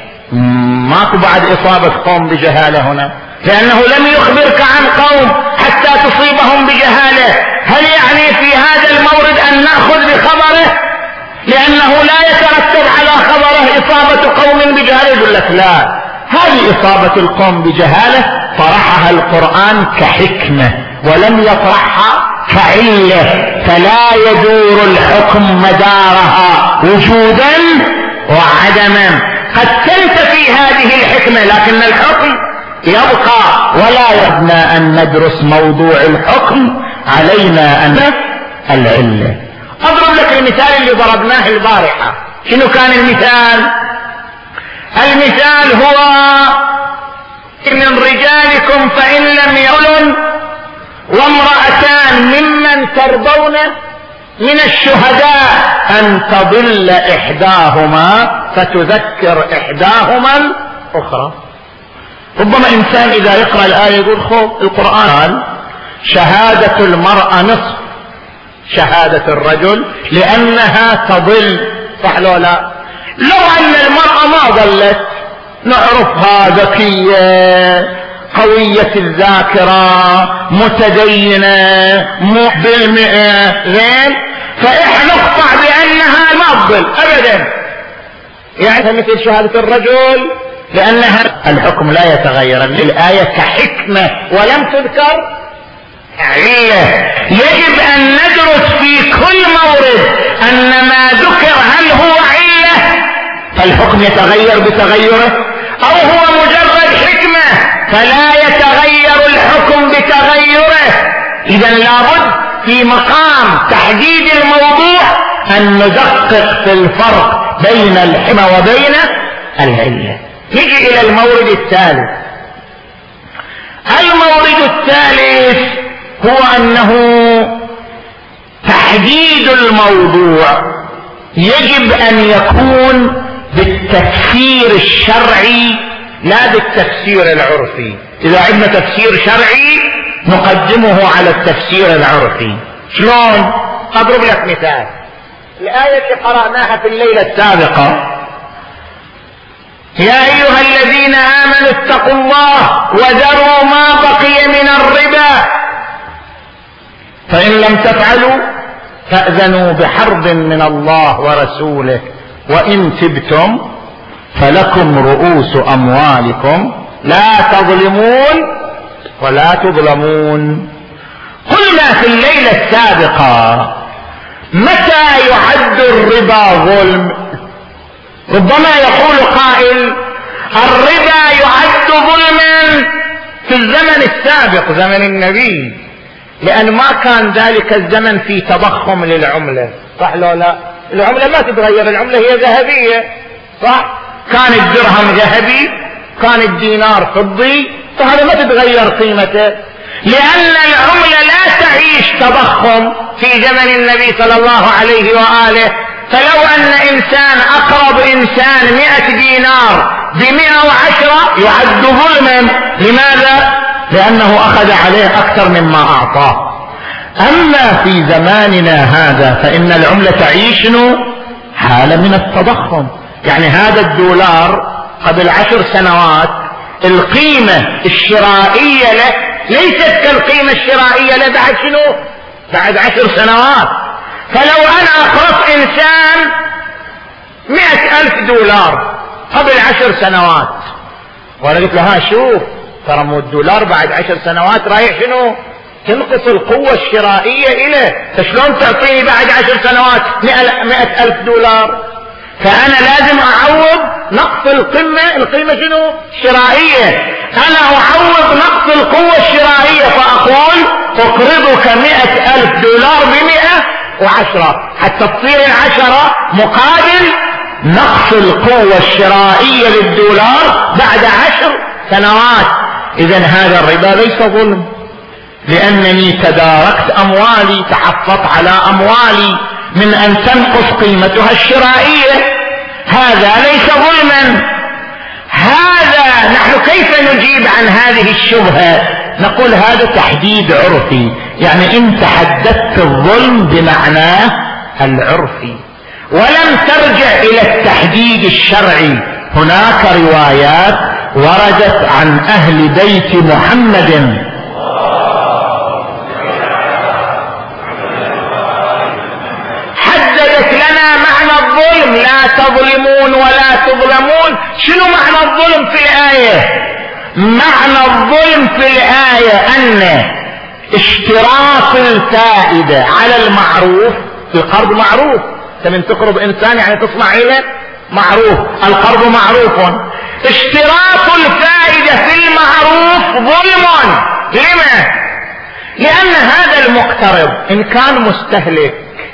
ماكو بعد إصابة قوم بجهالة هنا، لأنه لم يخبرك عن قوم حتى تصيبهم بجهالة. هل يعني في هذا المورد أن نأخذ بخبره لأنه لا يترتب على خبره إصابة قوم بجهالة؟ يقول لك لا، هذه إصابة القوم بجهالة طرحها القرآن كحكمة ولم يطرحها كعلة، فلا يدور الحكم مدارها وجودا وعدما. قد تنتفي هذه الحكمة لكن الحكم يبقى. ولا يبنى أن ندرس موضوع الحكم، علينا أن العلة. أضرب لك المثال اللي ضربناه البارحة. شنو كان المثال؟ المثال هو من رجالكم فإن لم يولن وامرأتان ممن ترضون من الشهداء أن تضل إحداهما فتذكر إحداهما الأخرى. ربما إنسان إذا يقرأ الآية يقول خب القرآن شهادة المرأة نصف شهادة الرجل لأنها تضل، صح لو لا؟ لو أن المرأة ما ضلت نعرفها ذكية قوية الذاكرة متدينة مو بالمئة زين، فإحنا نقطع بأنها ما تضل أبدا، يعني مثل شهادة الرجل لأنها الحكم لا يتغير. الآية كحكمة ولم تذكر علة. يجب أن ندرس في كل مورد أن ما ذكر هل هو علة فالحكم يتغير بتغيره أو هو مجرد حكمة فلا يتغير الحكم بتغيره. إذا لابد في مقام تحديد الموضوع أن ندقق في الفرق بين الحكمة وبين العلة. نجي إلى المورد الثالث. المورد الثالث هو أنه تحديد الموضوع يجب ان يكون بالتفسير الشرعي لا بالتفسير العرفي. اذا عندنا تفسير شرعي نقدمه على التفسير العرفي. شلون؟ اضرب لك مثال. الآية اللي قرأناها في الليلة السابقة: يا أيها الذين آمنوا اتقوا الله وذروا ما بقي من الربا فإن لم تفعلوا فأذنوا بحرب من الله ورسوله وإن تبتم فلكم رؤوس أموالكم لا تظلمون ولا تظلمون. قلنا في الليلة السابقة: متى يعد الربا ظلم؟ ربما يقول قائل: الربا يعد ظلما في الزمن السابق، زمن النبي، لأن ما كان ذلك الزمن في تضخم للعملة، صح لو لا؟ العملة ما تتغير، العملة هي ذهبية، صح؟ كان الدرهم ذهبي، كان الدينار فضي، فهذا ما تتغير قيمته، لأن العملة لا تعيش تضخم في زمن النبي صلى الله عليه وآله. فلو أن إنسان أقرض إنسان مئة دينار بمئة وعشرة يعد ظلما. لماذا؟ لأنه أخذ عليه أكثر مما أعطاه. أما في زماننا هذا فإن العملة تعيش حالة من التضخم. يعني هذا الدولار قبل عشر سنوات القيمة الشرائية له ليست كالقيمة الشرائية له بعد شنو؟ بعد عشر سنوات. فلو أنا أقرضت إنسان مئة ألف دولار قبل عشر سنوات وأنا قلت له: ها شوف ترى مو الدولار بعد عشر سنوات رايح شنو؟ تنقص القوة الشرائية إليه، فشلون تعطيني بعد عشر سنوات مئة ألف دولار؟ فأنا لازم أعوض نقص القمة القيمة شنو؟ الشرائية. أنا أعوض نقص القوة الشرائية فأقول: أقرضك مئة ألف دولار بمئة وعشرة حتى تصير العشرة مقابل نقص القوة الشرائية للدولار بعد عشر سنوات. إذن هذا الربا ليس ظلم، لأنني تداركت أموالي، تحفظت على أموالي من أن تنقص قيمتها الشرائية. هذا ليس ظلما. هذا نحن كيف نجيب عن هذه الشبهة؟ نقول هذا تحديد عرفي، يعني انت حددت الظلم بمعناه العرفي ولم ترجع الى التحديد الشرعي. هناك روايات وردت عن اهل بيت محمد حددت لنا معنى الظلم: لا تظلمون ولا تظلمون. شنو معنى الظلم في الآية؟ معنى الظلم في الآية أن اشتراط الفائدة على المعروف. القرض معروف، من تقرض إنسان يعني تصنع إليه معروف، القرض معروف. اشتراط الفائدة في المعروف ظلم. لما؟ لأن هذا المقترض إن كان مستهلك،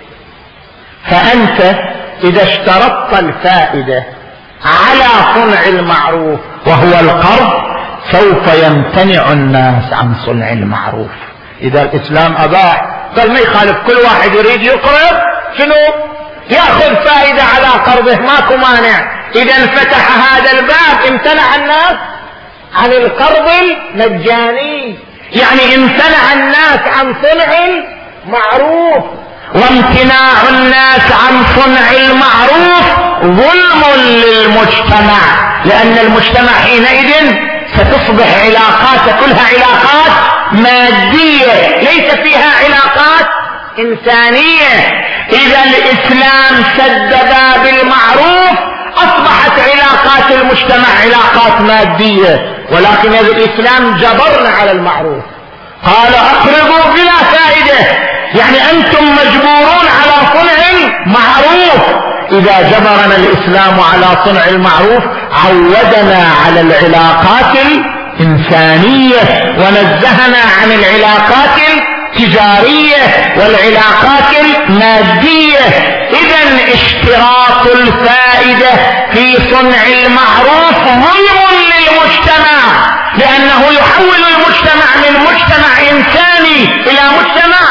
فأنت إذا اشترطت الفائدة على صنع المعروف وهو القرض سوف يمتنع الناس عن صنع المعروف. إذا الإسلام أباح قال ما يخالف، كل واحد يريد يقرض شنو؟ يأخذ فائدة على قرضه، ماكو مانع. إذا انفتح هذا الباب امتنع الناس عن القرض المجاني، يعني امتنع الناس عن صنع المعروف. وامتناع الناس عن صنع المعروف ظلم للمجتمع، لأن المجتمع حينئذ ستصبح علاقات كلها علاقات مادية ليس فيها علاقات إنسانية. إذا الإسلام سد باب المعروف أصبحت علاقات المجتمع علاقات مادية، ولكن الإسلام جبرنا على المعروف، قال أقرضوا بلا فائدة، يعني أنتم مجبورون على صنع المعروف. إذا جبرنا الإسلام على صنع المعروف عودنا على العلاقات الإنسانية ونزهنا عن العلاقات التجارية والعلاقات المادية. إذن اشتراط الفائدة في صنع المعروف ظلم للمجتمع، لأنه يحول المجتمع من مجتمع إنساني إلى مجتمع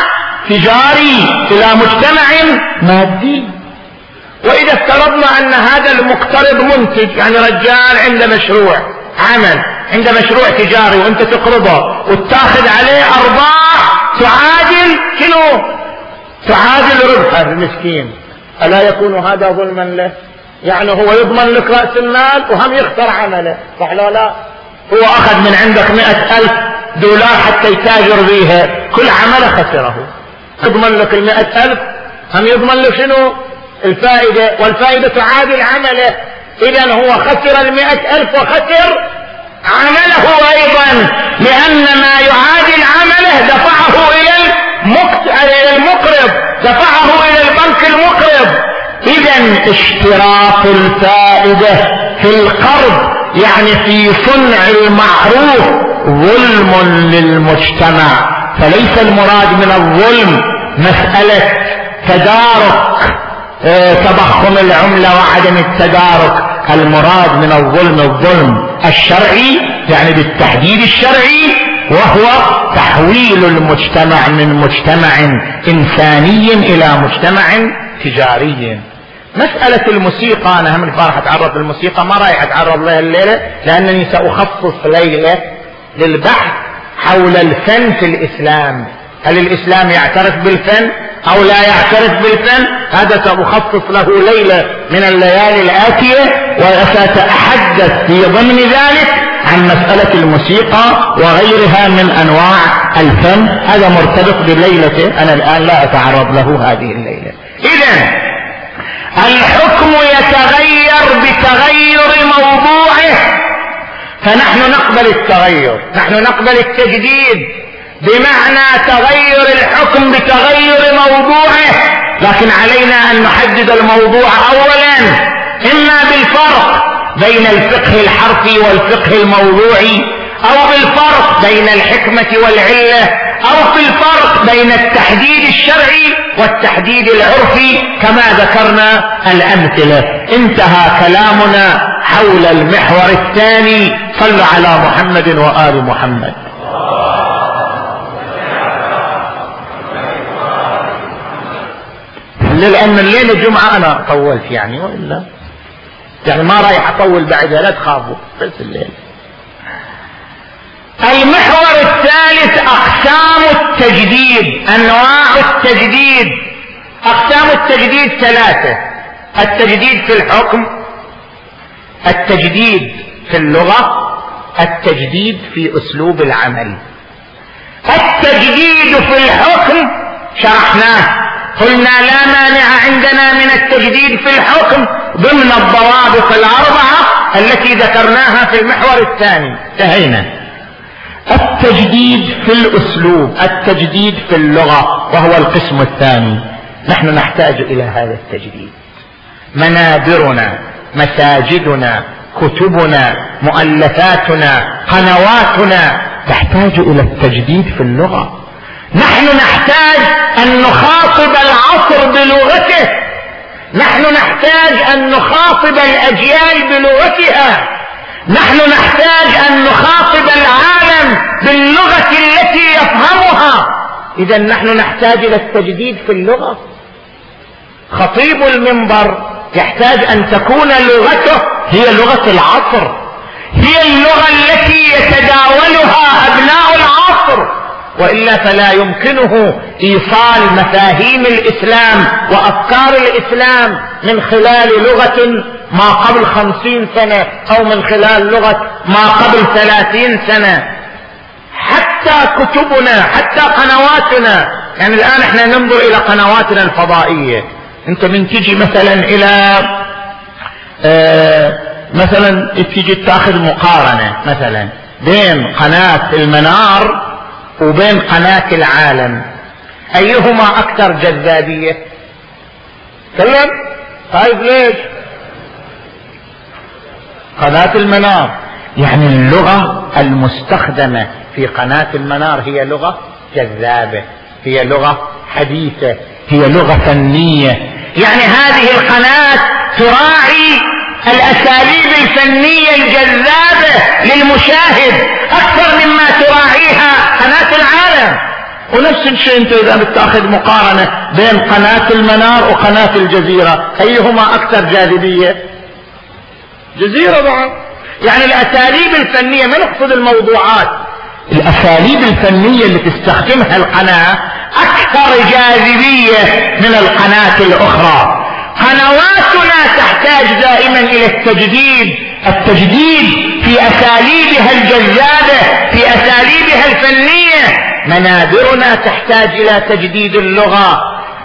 تجاري إلى مجتمع مادي. وإذا افترضنا أن هذا المقترض منتج، يعني رجال عنده مشروع عمل، عنده مشروع تجاري، وأنت تقرضه وتاخذ عليه أرباح تعادل شنو؟ تعادل ربحه المسكين، ألا يكون هذا ظلما له؟ يعني هو يضمن لك رأس المال وهم يخسر عمله، صح لا لا؟ هو أخذ من عندك مئة ألف دولار حتى يتاجر بيها، كل عمله خسره. يضمن لك المئة ألف، هم يضمن لك شنو؟ الفائدة، والفائدة تعادل عمله. إذن هو خسر المئة ألف وخسر عمله أيضا، لأن ما يعادل عمله دفعه إلى المقرض، دفعه إلى البنك المقرض. إذن اشتراط الفائدة في القرض يعني في صنع المعروف ظلم للمجتمع، فليس المراد من الظلم مسألة تدارك اه تضخم العملة وعدم التدارك. المراد من الظلم الظلم الشرعي، يعني بالتحديد الشرعي، وهو تحويل المجتمع من مجتمع إنساني إلى مجتمع تجاري. مسألة الموسيقى، أنا هم البارحة أتعرض للموسيقى، ما رايح أتعرض لها الليلة لأنني سأخصص ليلة للبحث حول الفن في الإسلام. هل الإسلام يعترف بالفن أو لا يعترف بالفن؟ هذا سأخصص له ليلة من الليالي الآتية، وسأتحدث في ضمن ذلك عن مسألة الموسيقى وغيرها من أنواع الفن. هذا مرتبط بليلته، أنا الآن لا أتعرض له هذه الليلة. إذن الحكم يتغير بتغير موضوعه، فنحن نقبل التغير، نحن نقبل التجديد بمعنى تغير الحكم بتغير موضوعه، لكن علينا أن نحدد الموضوع أولا، إما بالفرق بين الفقه الحرفي والفقه الموضوعي، أو بالفرق بين الحكمة والعلة، أو في الفرق بين التحديد الشرعي والتحديد العرفي كما ذكرنا الأمثلة. انتهى كلامنا حول المحور الثاني. صلوا على محمد وآل محمد. لأن الليلة الجمعة أنا طولت يعني، وإلا يعني ما رايح أطول بعدها، لا تخافوا، بس الليلة. المحور الثالث أقسام التجديد، أنواع التجديد. أقسام التجديد ثلاثة: التجديد في الحكم، التجديد في اللغة، التجديد في أسلوب العمل. التجديد في الحكم شرحناه، قلنا لا مانع عندنا من التجديد في الحكم ضمن الضوابط الأربعة التي ذكرناها في المحور الثاني، انتهينا. التجديد في الأسلوب، التجديد في اللغة، وهو القسم الثاني. نحن نحتاج إلى هذا التجديد. منابرنا، مساجدنا، كتبنا، مؤلفاتنا، قنواتنا تحتاج إلى التجديد في اللغة. نحن نحتاج أن نخاطب العصر بلغته، نحن نحتاج أن نخاطب الأجيال بلغتها، نحن نحتاج أن نخاطب العالم باللغة التي يفهمها. إذا نحن نحتاج إلى التجديد في اللغة. خطيب المنبر يحتاج أن تكون لغته هي لغة العصر، هي اللغة التي يتداولها أبناء العصر، وإلا فلا يمكنه إيصال مفاهيم الإسلام وأفكار الإسلام من خلال لغة ما قبل خمسين سنة أو من خلال لغة ما قبل ثلاثين سنة. حتى كتبنا، حتى قنواتنا، يعني الآن احنا ننظر إلى قنواتنا الفضائية. انت من تجي مثلا إلى آه مثلا تجي تاخذ مقارنة مثلا بين قناة المنار وبين قناة العالم، أيهما أكثر جذابية؟ كلم طيب ليش؟ قناة المنار، يعني اللغة المستخدمة في قناة المنار هي لغة جذابة، هي لغة حديثة، هي لغة فنية. يعني هذه القناة تراعي الأساليب الفنية الجذابة للمشاهد أكثر مما تراعيها قناة العالم. ونفس الشيء انت اذا بتاخذ مقارنة بين قناة المنار وقناة الجزيرة، ايهما اكثر جاذبية؟ جزيرة بعض. يعني الاساليب الفنية، ما نقصد الموضوعات، الاساليب الفنية اللي تستخدمها القناة اكثر جاذبية من القناة الاخرى. قنواتنا تحتاج دائما الى التجديد، التجديد في اساليبها الجذابة، في اساليبها الفنية. منابرنا تحتاج الى تجديد اللغة،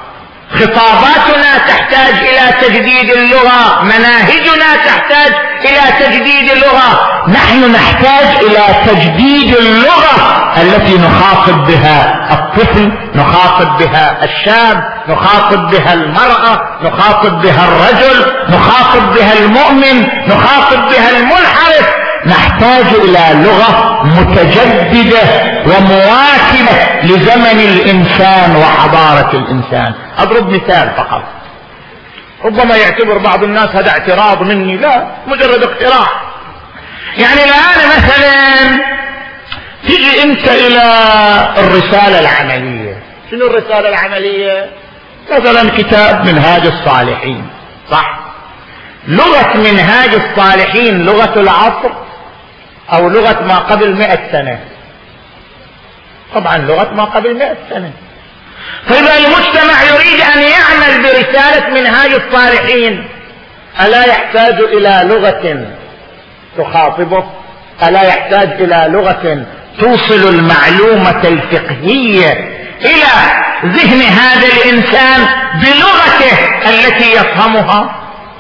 خطاباتنا تحتاج الى تجديد اللغة، مناهجنا تحتاج الى تجديد اللغة. نحن نحتاج الى تجديد اللغة التي نخاطب بها الطفل، نخاطب بها الشاب، نخاطب بها المرأة، نخاطب بها الرجل، نخاطب بها المؤمن، نخاطب بها المنحرف. نحتاج الى لغة متجددة ومواكبة لزمن الانسان وحضارة الانسان. اضرب مثال فقط، ربما يعتبر بعض الناس هذا اعتراض مني، لا، مجرد اقتراح. يعني الان مثلا تيجي انت الى الرسالة العملية. شنو الرسالة العملية؟ مثلا كتاب منهاج الصالحين، صح؟ لغة منهاج الصالحين لغة العصر او لغة ما قبل مئة سنة؟ طبعا لغة ما قبل مئة سنة. فإذا المجتمع يريد ان يعمل برسالة منهاج الصالحين، الا يحتاج الى لغة تخاطبه؟ الا يحتاج الى لغة توصل المعلومة الفقهية الى ذهن هذا الانسان بلغته التي يفهمها؟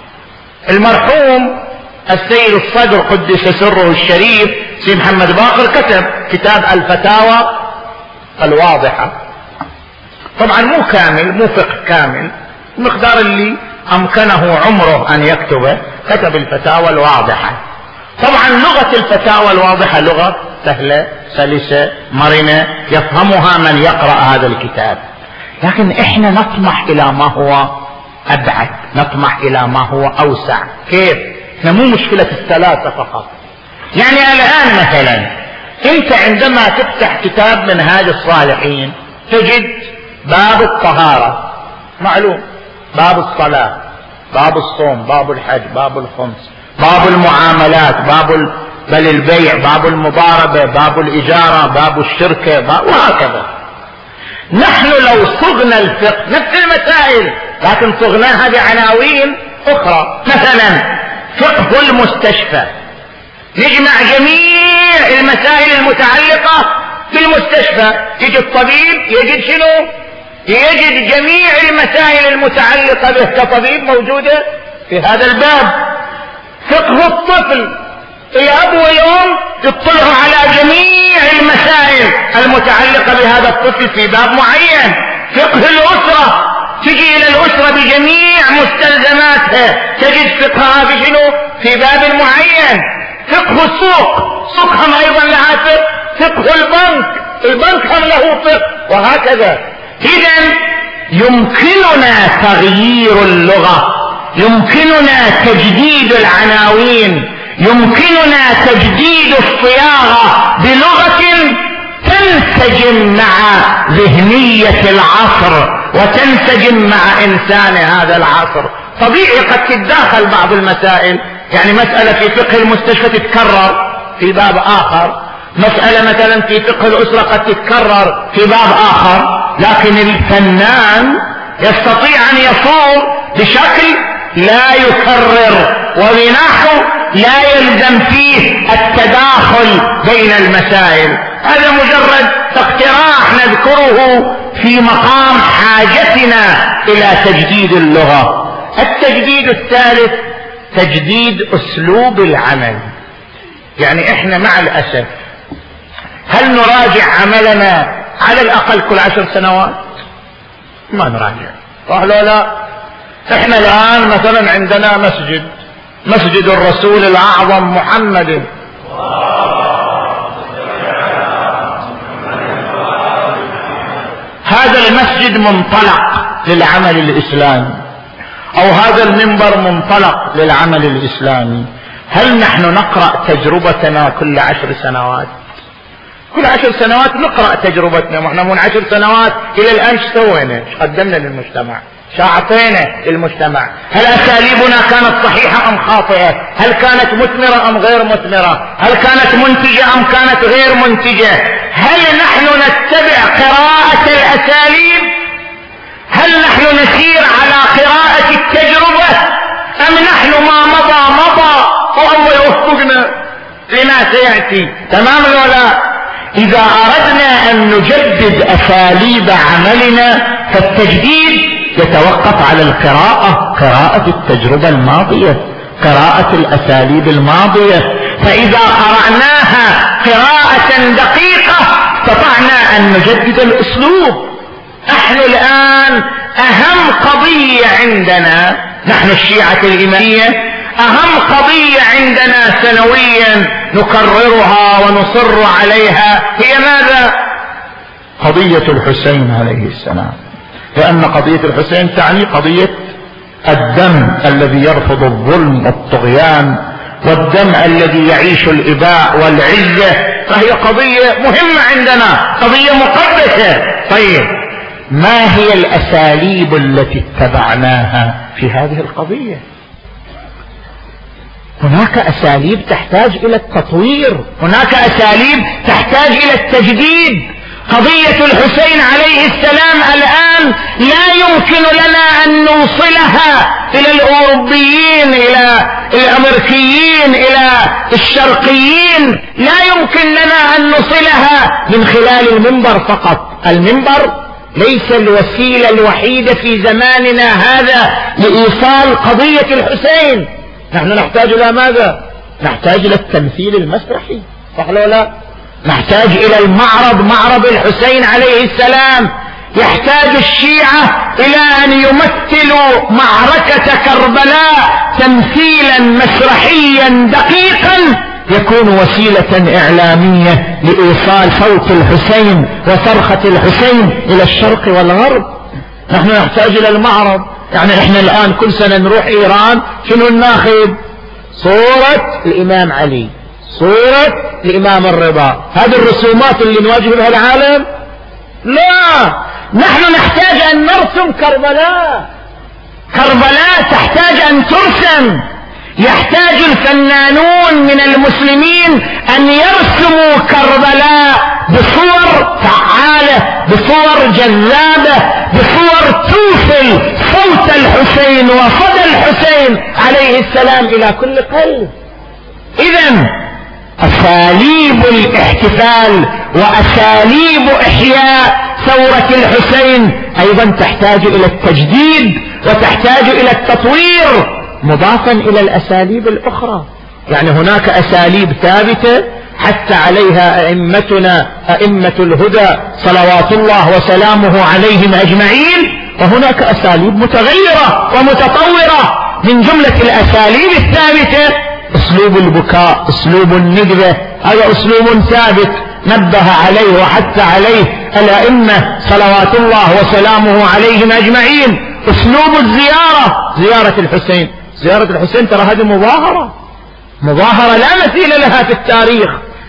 المرحوم السيد الصدر قدس سره الشريف سي محمد باقر كتب كتاب الفتاوى الواضحة. طبعا مو كامل، مو فقه كامل، المقدار اللي امكنه عمره ان يكتبه كتب الفتاوى الواضحة. طبعا لغة الفتاوى الواضحة لغة سهلة سلسة مرنة يفهمها من يقرأ هذا الكتاب. لكن احنا نطمح الى ما هو ابعد، نطمح الى ما هو اوسع. كيف؟ احنا مو مشكلة الثلاثة فقط. يعني الان مثلا انت عندما تفتح كتاب منهاج الصالحين تجد باب الطهارة معلوم، باب الصلاة، باب الصوم، باب الحج، باب الخمس، باب المعاملات، باب ال... بل البيع، باب المضاربة، باب الإجارة، باب الشركة، باب... وهكذا. نحن لو صغنا الفقه نفس المسائل لكن صغناها بعناوين أخرى. مثلا فقه المستشفى، نجمع جميع المسائل المتعلقة بالمستشفى. يجي الطبيب يجد شنو؟ يجد جميع المسائل المتعلقة به كطبيب موجودة في هذا الباب. فقه الطفل، الأب والأم يطلعوا على جميع المسائل المتعلقة بهذا الطفل في باب معين. فقه الأسرة، تجي إلى الأسرة بجميع مستلزماتها تجد فقهها بشنو؟ في باب معين. فقه السوق، سوقهم أيضا لها فقه. فقه البنك، البنك هم له فقه، وهكذا. إذن يمكننا تغيير اللغة، يمكننا تجديد العناوين، يمكننا تجديد الصياغة بلغة تنسجم مع ذهنية العصر وتنسجم مع إنسان هذا العصر. طبيعي قد تتداخل بعض المسائل، يعني مسألة في فقه المستشفى تتكرر في باب آخر، مسألة مثلا في فقه الأسرة قد تتكرر في باب آخر، لكن الفنان يستطيع أن يصور بشكل لا يكرر وبنحو لا يلزم فيه التداخل بين المسائل. هذا مجرد اقتراح نذكره في مقام حاجتنا إلى تجديد اللغة. التجديد الثالث تجديد أسلوب العمل. يعني احنا مع الأسف هل نراجع عملنا على الأقل كل عشر سنوات؟ ما نراجع، صح لا لا؟ احنا الآن مثلا عندنا مسجد، مسجد الرسول الأعظم محمد، هذا المسجد منطلق للعمل الإسلامي، أو هذا المنبر منطلق للعمل الإسلامي. هل نحن نقرأ تجربتنا كل عشر سنوات؟ كل عشر سنوات نقرأ تجربتنا، واحنا من عشر سنوات الى الان ايش سوينا؟ ايش قدمنا للمجتمع؟ ايش اعطينا للمجتمع؟ هل اساليبنا كانت صحيحة ام خاطئة؟ هل كانت مثمرة ام غير مثمرة؟ هل كانت منتجة ام كانت غير منتجة؟ هل نحن نتبع قراءة الاساليب؟ هل نحن نسير على قراءة التجربة ام نحن ما مضى مضى والله يوفقنا لما سيأتي؟ تمام ولا؟ إذا أردنا أن نجدد أساليب عملنا فالتجديد يتوقف على القراءة، قراءة التجربة الماضية، قراءة الأساليب الماضية. فإذا قرأناها قراءة دقيقة استطعنا أن نجدد الأسلوب. نحن الآن أهم قضية عندنا، نحن الشيعة الإمامية، أهم قضية عندنا سنويا نكررها ونصر عليها هي ماذا؟ قضية الحسين عليه السلام. لأن قضية الحسين تعني قضية الدم الذي يرفض الظلم والطغيان، والدم الذي يعيش الإباء والعزة، فهي قضية مهمة عندنا، قضية مقدسة. طيب ما هي الأساليب التي اتبعناها في هذه القضية؟ هناك أساليب تحتاج إلى التطوير، هناك أساليب تحتاج إلى التجديد. قضية الحسين عليه السلام الآن لا يمكن لنا أن نوصلها إلى الأوروبيين، إلى الأمريكيين، إلى الشرقيين، لا يمكن لنا أن نوصلها من خلال المنبر فقط. المنبر ليس الوسيلة الوحيدة في زماننا هذا لإيصال قضية الحسين. نحن نحتاج إلى ماذا؟ نحتاج إلى التمثيل المسرحي، صح ولا لا؟ نحتاج إلى المعرض، معرض الحسين عليه السلام. يحتاج الشيعة إلى أن يمثلوا معركة كربلاء تمثيلا مسرحيا دقيقا يكون وسيلة إعلامية لإيصال صوت الحسين وصرخة الحسين إلى الشرق والغرب. نحن نحتاج إلى المعرض. يعني احنا الآن كل سنة نروح إيران، شنو ناخذ؟ صورة الإمام علي، صورة الإمام الرضا، هذه الرسومات اللي نواجه بها العالم. لا، نحن نحتاج أن نرسم كربلاء. كربلاء تحتاج أن ترسم. يحتاج الفنانون من المسلمين أن يرسموا كربلاء بصور فعالة، بصور جذابة، بصور توصل صوت الحسين وصدى الحسين عليه السلام إلى كل قلب. إذن أساليب الاحتفال وأساليب إحياء ثورة الحسين أيضا تحتاج إلى التجديد وتحتاج إلى التطوير، مضافا إلى الأساليب الأخرى. يعني هناك أساليب ثابتة حتى عليها أئمتنا أئمة الهدى صلوات الله وسلامه عليهم أجمعين، وهناك أساليب متغيرة ومتطورة. من جملة الأساليب الثابتة أسلوب البكاء، أسلوب الندبة، هذا أسلوب ثابت نبه عليه وحث عليه الأئمة صلوات الله وسلامه عليهم أجمعين. أسلوب الزيارة، زيارة الحسين، زيارة الحسين ترى هذه مظاهرة، مظاهرة لا مثيل لها في التاريخ.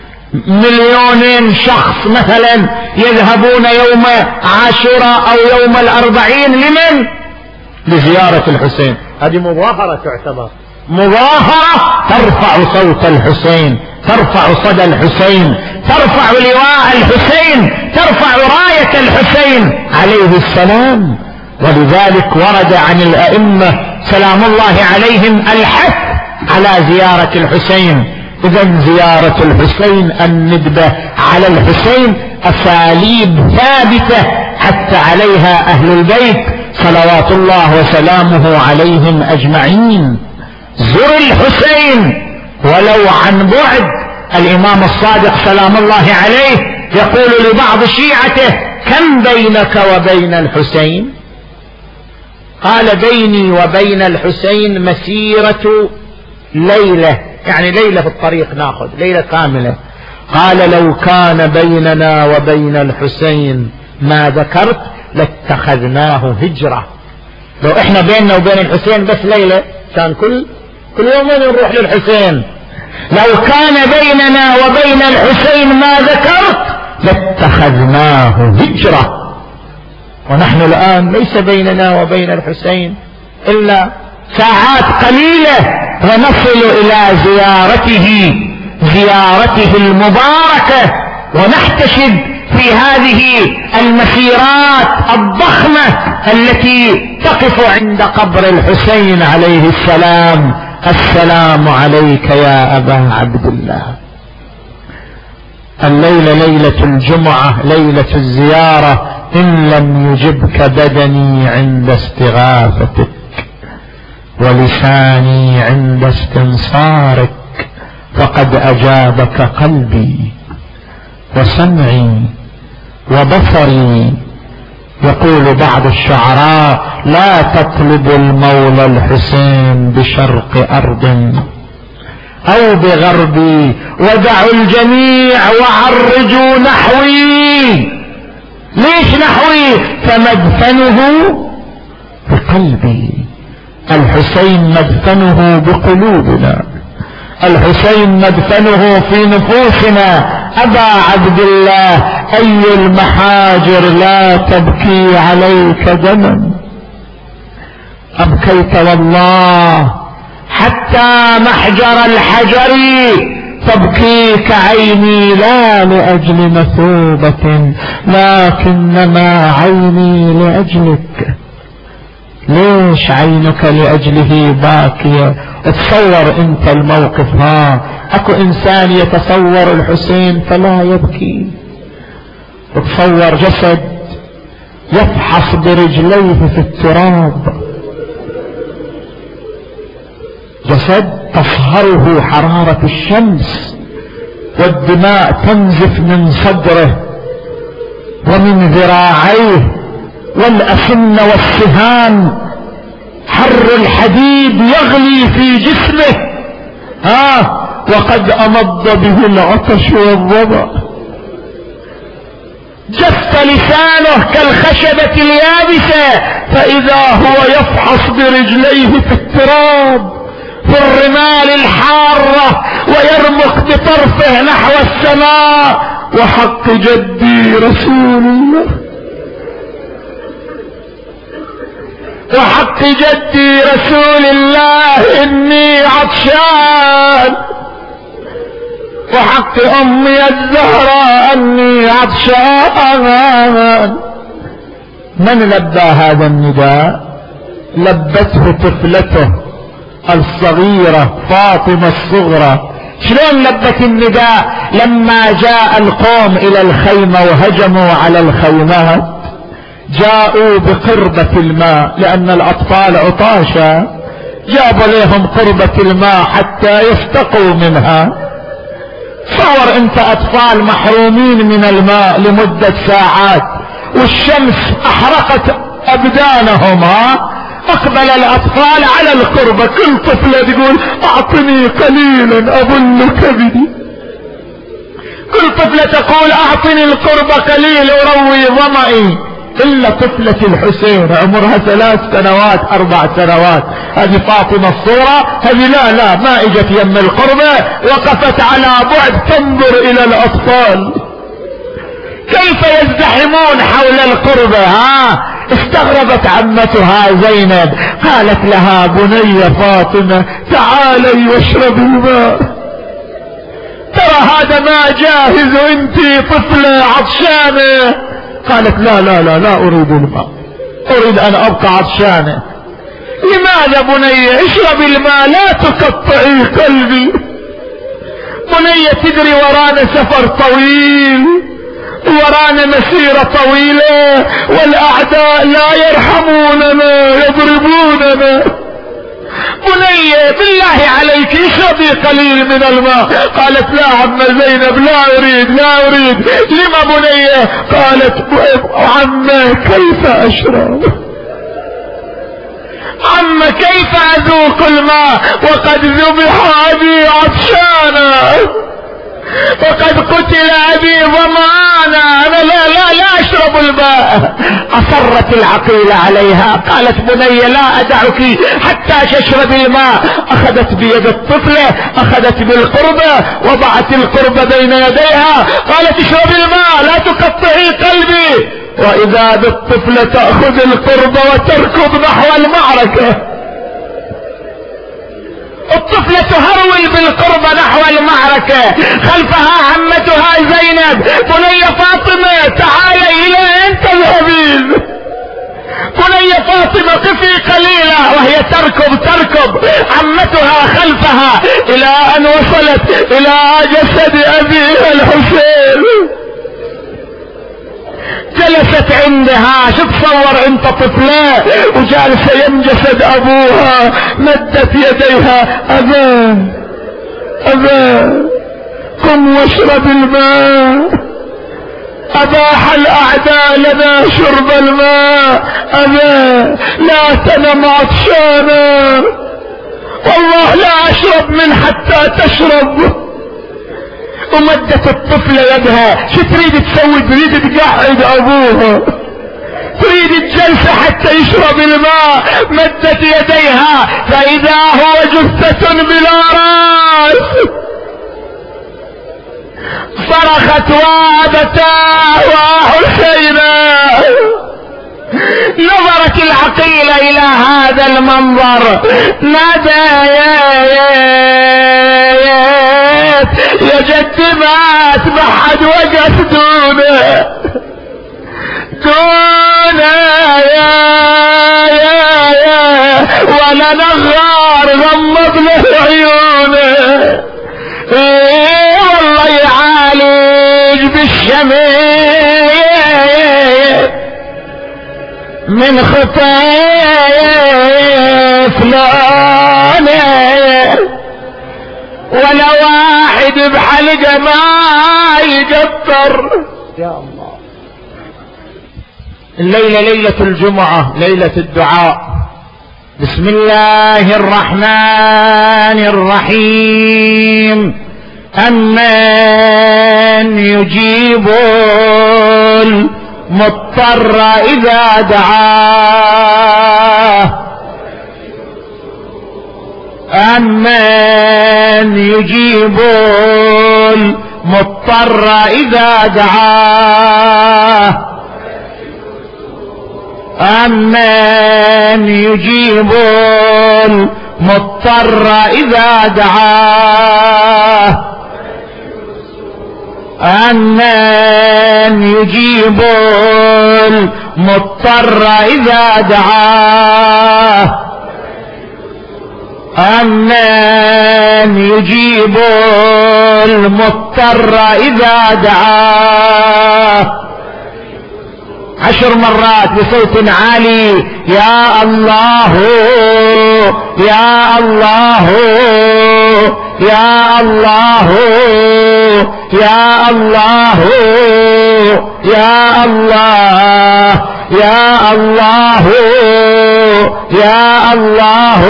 مليونين شخص مثلا يذهبون يوم عاشوراء أو يوم الأربعين لمن؟ لزيارة الحسين. هذه مظاهرة تعتبر مظاهرة ترفع صوت الحسين، ترفع صدى الحسين، ترفع لواء الحسين، ترفع راية الحسين عليه السلام. ولذلك ورد عن الأئمة سلام الله عليهم الحث على زيارة الحسين. إذن زيارة الحسين، الندبة على الحسين، أساليب ثابتة حتى عليها أهل البيت صلوات الله وسلامه عليهم أجمعين. زر الحسين ولو عن بعد. الإمام الصادق سلام الله عليه يقول لبعض شيعته: كم بينك وبين الحسين؟ قال: بيني وبين الحسين مسيرة ليلة، يعني ليلة في الطريق، ناخذ ليلة كاملة. قال: لو كان بيننا وبين الحسين ما ذكرت لاتخذناه هجرة. لو احنا بيننا وبين الحسين بس ليلة كان كل كل يومين نروح للحسين. لو كان بيننا وبين الحسين ما ذكرت لاتخذناه هجرة. ونحن الآن ليس بيننا وبين الحسين إلا ساعات قليلة ونصل إلى زيارته زيارته المباركة، ونحتشد في هذه المسيرات الضخمة التي تقف عند قبر الحسين عليه السلام. السلام عليك يا أبا عبد الله. الليلة ليلة الجمعة، ليلة الزيارة. إن لم يجبك بدني عند استغاثتك، ولساني عند استنصارك، فقد أجابك قلبي وسمعي وبصري. يقول بعض الشعراء: لا تطلب المولى الحسين بشرق أرض أو بغربي، ودعوا الجميع وعرجوا نحوي. ليش نحوي؟ فمدفنه بقلبي. الحسين مدفنه بقلوبنا، الحسين مدفنه في نفوسنا. أبا عبد الله، أي المحاجر لا تبكي عليك دما؟ أبكيت والله حتى محجر الحجر تبكيك عيني، لا لأجل مثوبة لكنما عيني لأجلك. ليش عينك لأجله باكية؟ اتصور انت الموقف. ها اكو انسان يتصور الحسين فلا يبكي. اتصور جسد يفحص برجليه في التراب، جسد تصهره حرارة الشمس، والدماء تنزف من صدره ومن ذراعيه، والأسنة والسهام، حر الحديد يغلي في جسمه. ها وقد أمض به العطش والظمأ. جف لسانه كالخشبة اليابسة، فإذا هو يفحص برجليه في التراب في الرمال الحارة، ويرمق بطرفه نحو السماء. وحق جدي رسول الله، وحق جدي رسول الله إني عطشان، وحق أمي الزهراء أني عطشان. من لبى هذا النداء؟ لبته طفلته الصغيرة فاطمة الصغرى. شلون لبت النداء؟ لما جاء القوم إلى الخيمة وهجموا على الخيمات، جاءوا بقربة الماء لأن الأطفال عطاشا، جابوا لهم قربة الماء حتى يستقوا منها. صور انت أطفال محرومين من الماء لمدة ساعات والشمس أحرقت أبدانهم. ها أقبل الأطفال على القربة، كل طفلة تقول أعطني قليلا أظل كبدي، كل طفلة تقول أعطني القربة قليل أروي ظمئي. إلا طفلة الحسين عمرها ثلاث سنوات أربع سنوات، هذه فاطمة الصورة، هذه لا لا ما اجت يم القربة، وقفت على بعد تنظر إلى الأطفال كيف يزدحمون حول القربة. ها استغربت عمتها زينب، قالت لها: بني فاطمة تعالي واشربي الماء، ترى هذا ما جاهز وانتي طفلة عطشانة. قالت: لا لا لا لا اريد الماء، اريد ان ابقى عطشانة. لماذا بني؟ اشربي الماء لا تقطعي قلبي. بني تدري ورانا سفر طويل، ورانا مسيرة طويلة، والاعداء لا يرحموننا يضربوننا. بني بالله عليك اشربي قليل من الماء. قالت: لا عم زينب لا اريد لا اريد. لما بني؟ قالت: عم كيف اشرب؟ عم كيف اذوق الماء وقد ذبح ابي عطشانا، وقد قتل ابي ظمانا، انا لا لا لا يشرب الماء. أصرت العقيلة عليها، قالت بني لا أدعك حتى تشرب الماء. أخذت بيد الطفلة، أخذت بالقربة، وضعت القربة بين يديها، قالت اشرب الماء لا تقطعي قلبي. وإذا بالطفلة تأخذ القربة وتركض نحو المعركة. الطفلة تهرول بالقربة نحو المعركة، خلفها عمتها زينب: بني فاطمة تعالي، إلى أين تذهبين؟ بني فاطمة قفي قليلا، وهي تركض تركض عمتها خلفها إلى أن وصلت إلى جسد أبيها الحسين. جلست عندها، شو تصور انت طفلة وجالسة يم جسد ابوها، مدت يديها: ابا ابا قم واشرب الماء، اباح الاعداء لنا شرب الماء، ابا لا تنم عطشانا، والله لا اشرب من حتى تشرب. ومدت الطفلة يدها، شو تريد تسوي؟ تريد تقعد ابوها، تريد الجلسة حتى يشرب الماء. مدت يديها فاذا هو جثة بلا راس. صرخت وابتاه وحسينا. نظرت العقيلة الى هذا المنظر، نادى يا يا يا جد مات، ما حد وقف دونه دونه يا يا يا ولا نغار غمض له عيونه. ايه والله يعالج بالشمس من خطايا فلانه، ولا واحد بحلقه ما يقطر. يا الله. الليلة ليلة الجمعة، ليلة الدعاء. بسم الله الرحمن الرحيم. أمن يجيب المضطر إذا دعاه، أمن يجيب المضطر إذا دعاه، أمن يجيب المضطر إذا دعاه، أمن يجيب المضطر إذا دعاه، أمن يجيب المضطر إذا دعاه. عشر مرات بصوت عالي: يا الله يا الله يا الله يا الله يا الله يا الله يا الله.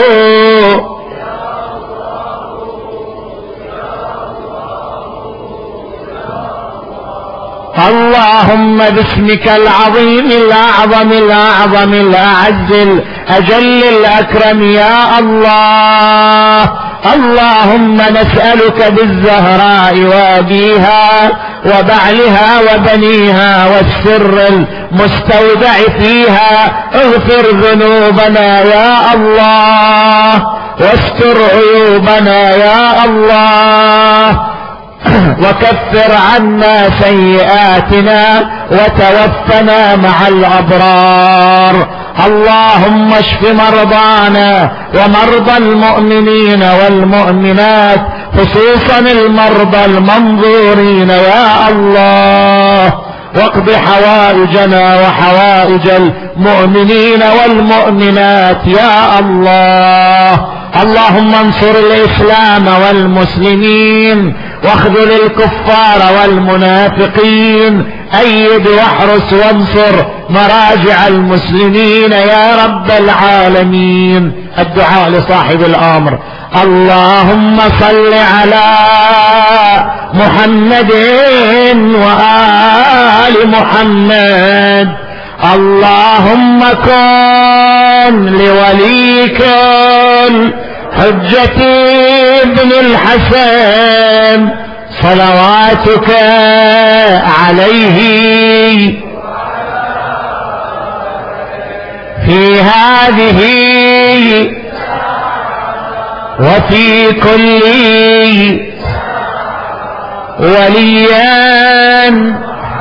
اللهم باسمك العظيم الأعظم الأعظم الأعز الأجل الأكرم يا الله. اللهم نسألك بالزهراء وأبيها وبعلها وبنيها والسر المستودع فيها، اغفر ذنوبنا يا الله، واستر عيوبنا يا الله، وكفر عنا سيئاتنا وتوفنا مع الأبرار. اللهم اشف مرضانا ومرضى المؤمنين والمؤمنات، خصوصا المرضى المنظورين يا الله، واقض حوائجنا وحوائج المؤمنين والمؤمنات يا الله. اللهم انصر الإسلام والمسلمين واخذل الكفار والمنافقين، أيد واحرس وانصر مراجع المسلمين يا رب العالمين. الدعاء لصاحب الأمر: اللهم صل على محمد وآل محمد. اللهم كن لوليك حجة ابن الحسن صلواتك عليه في هذه وفي كل وليا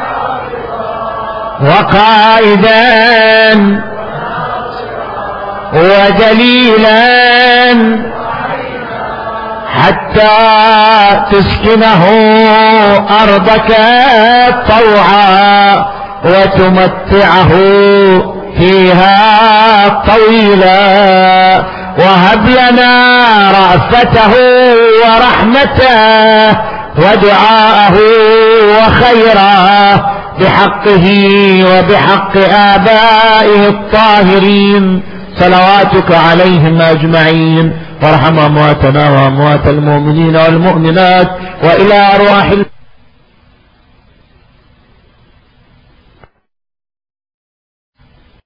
وقائدا ودليلا حتى تسكنه أرضك طوعا وتمتعه فيها طويلا، وهب لنا رأفته ورحمته ودعاءه وخيره بحقه وبحق آبائه الطاهرين صلواتك عليهم أجمعين، وارحم أمواتنا وأموات المؤمنين والمؤمنات، وإلى أرواح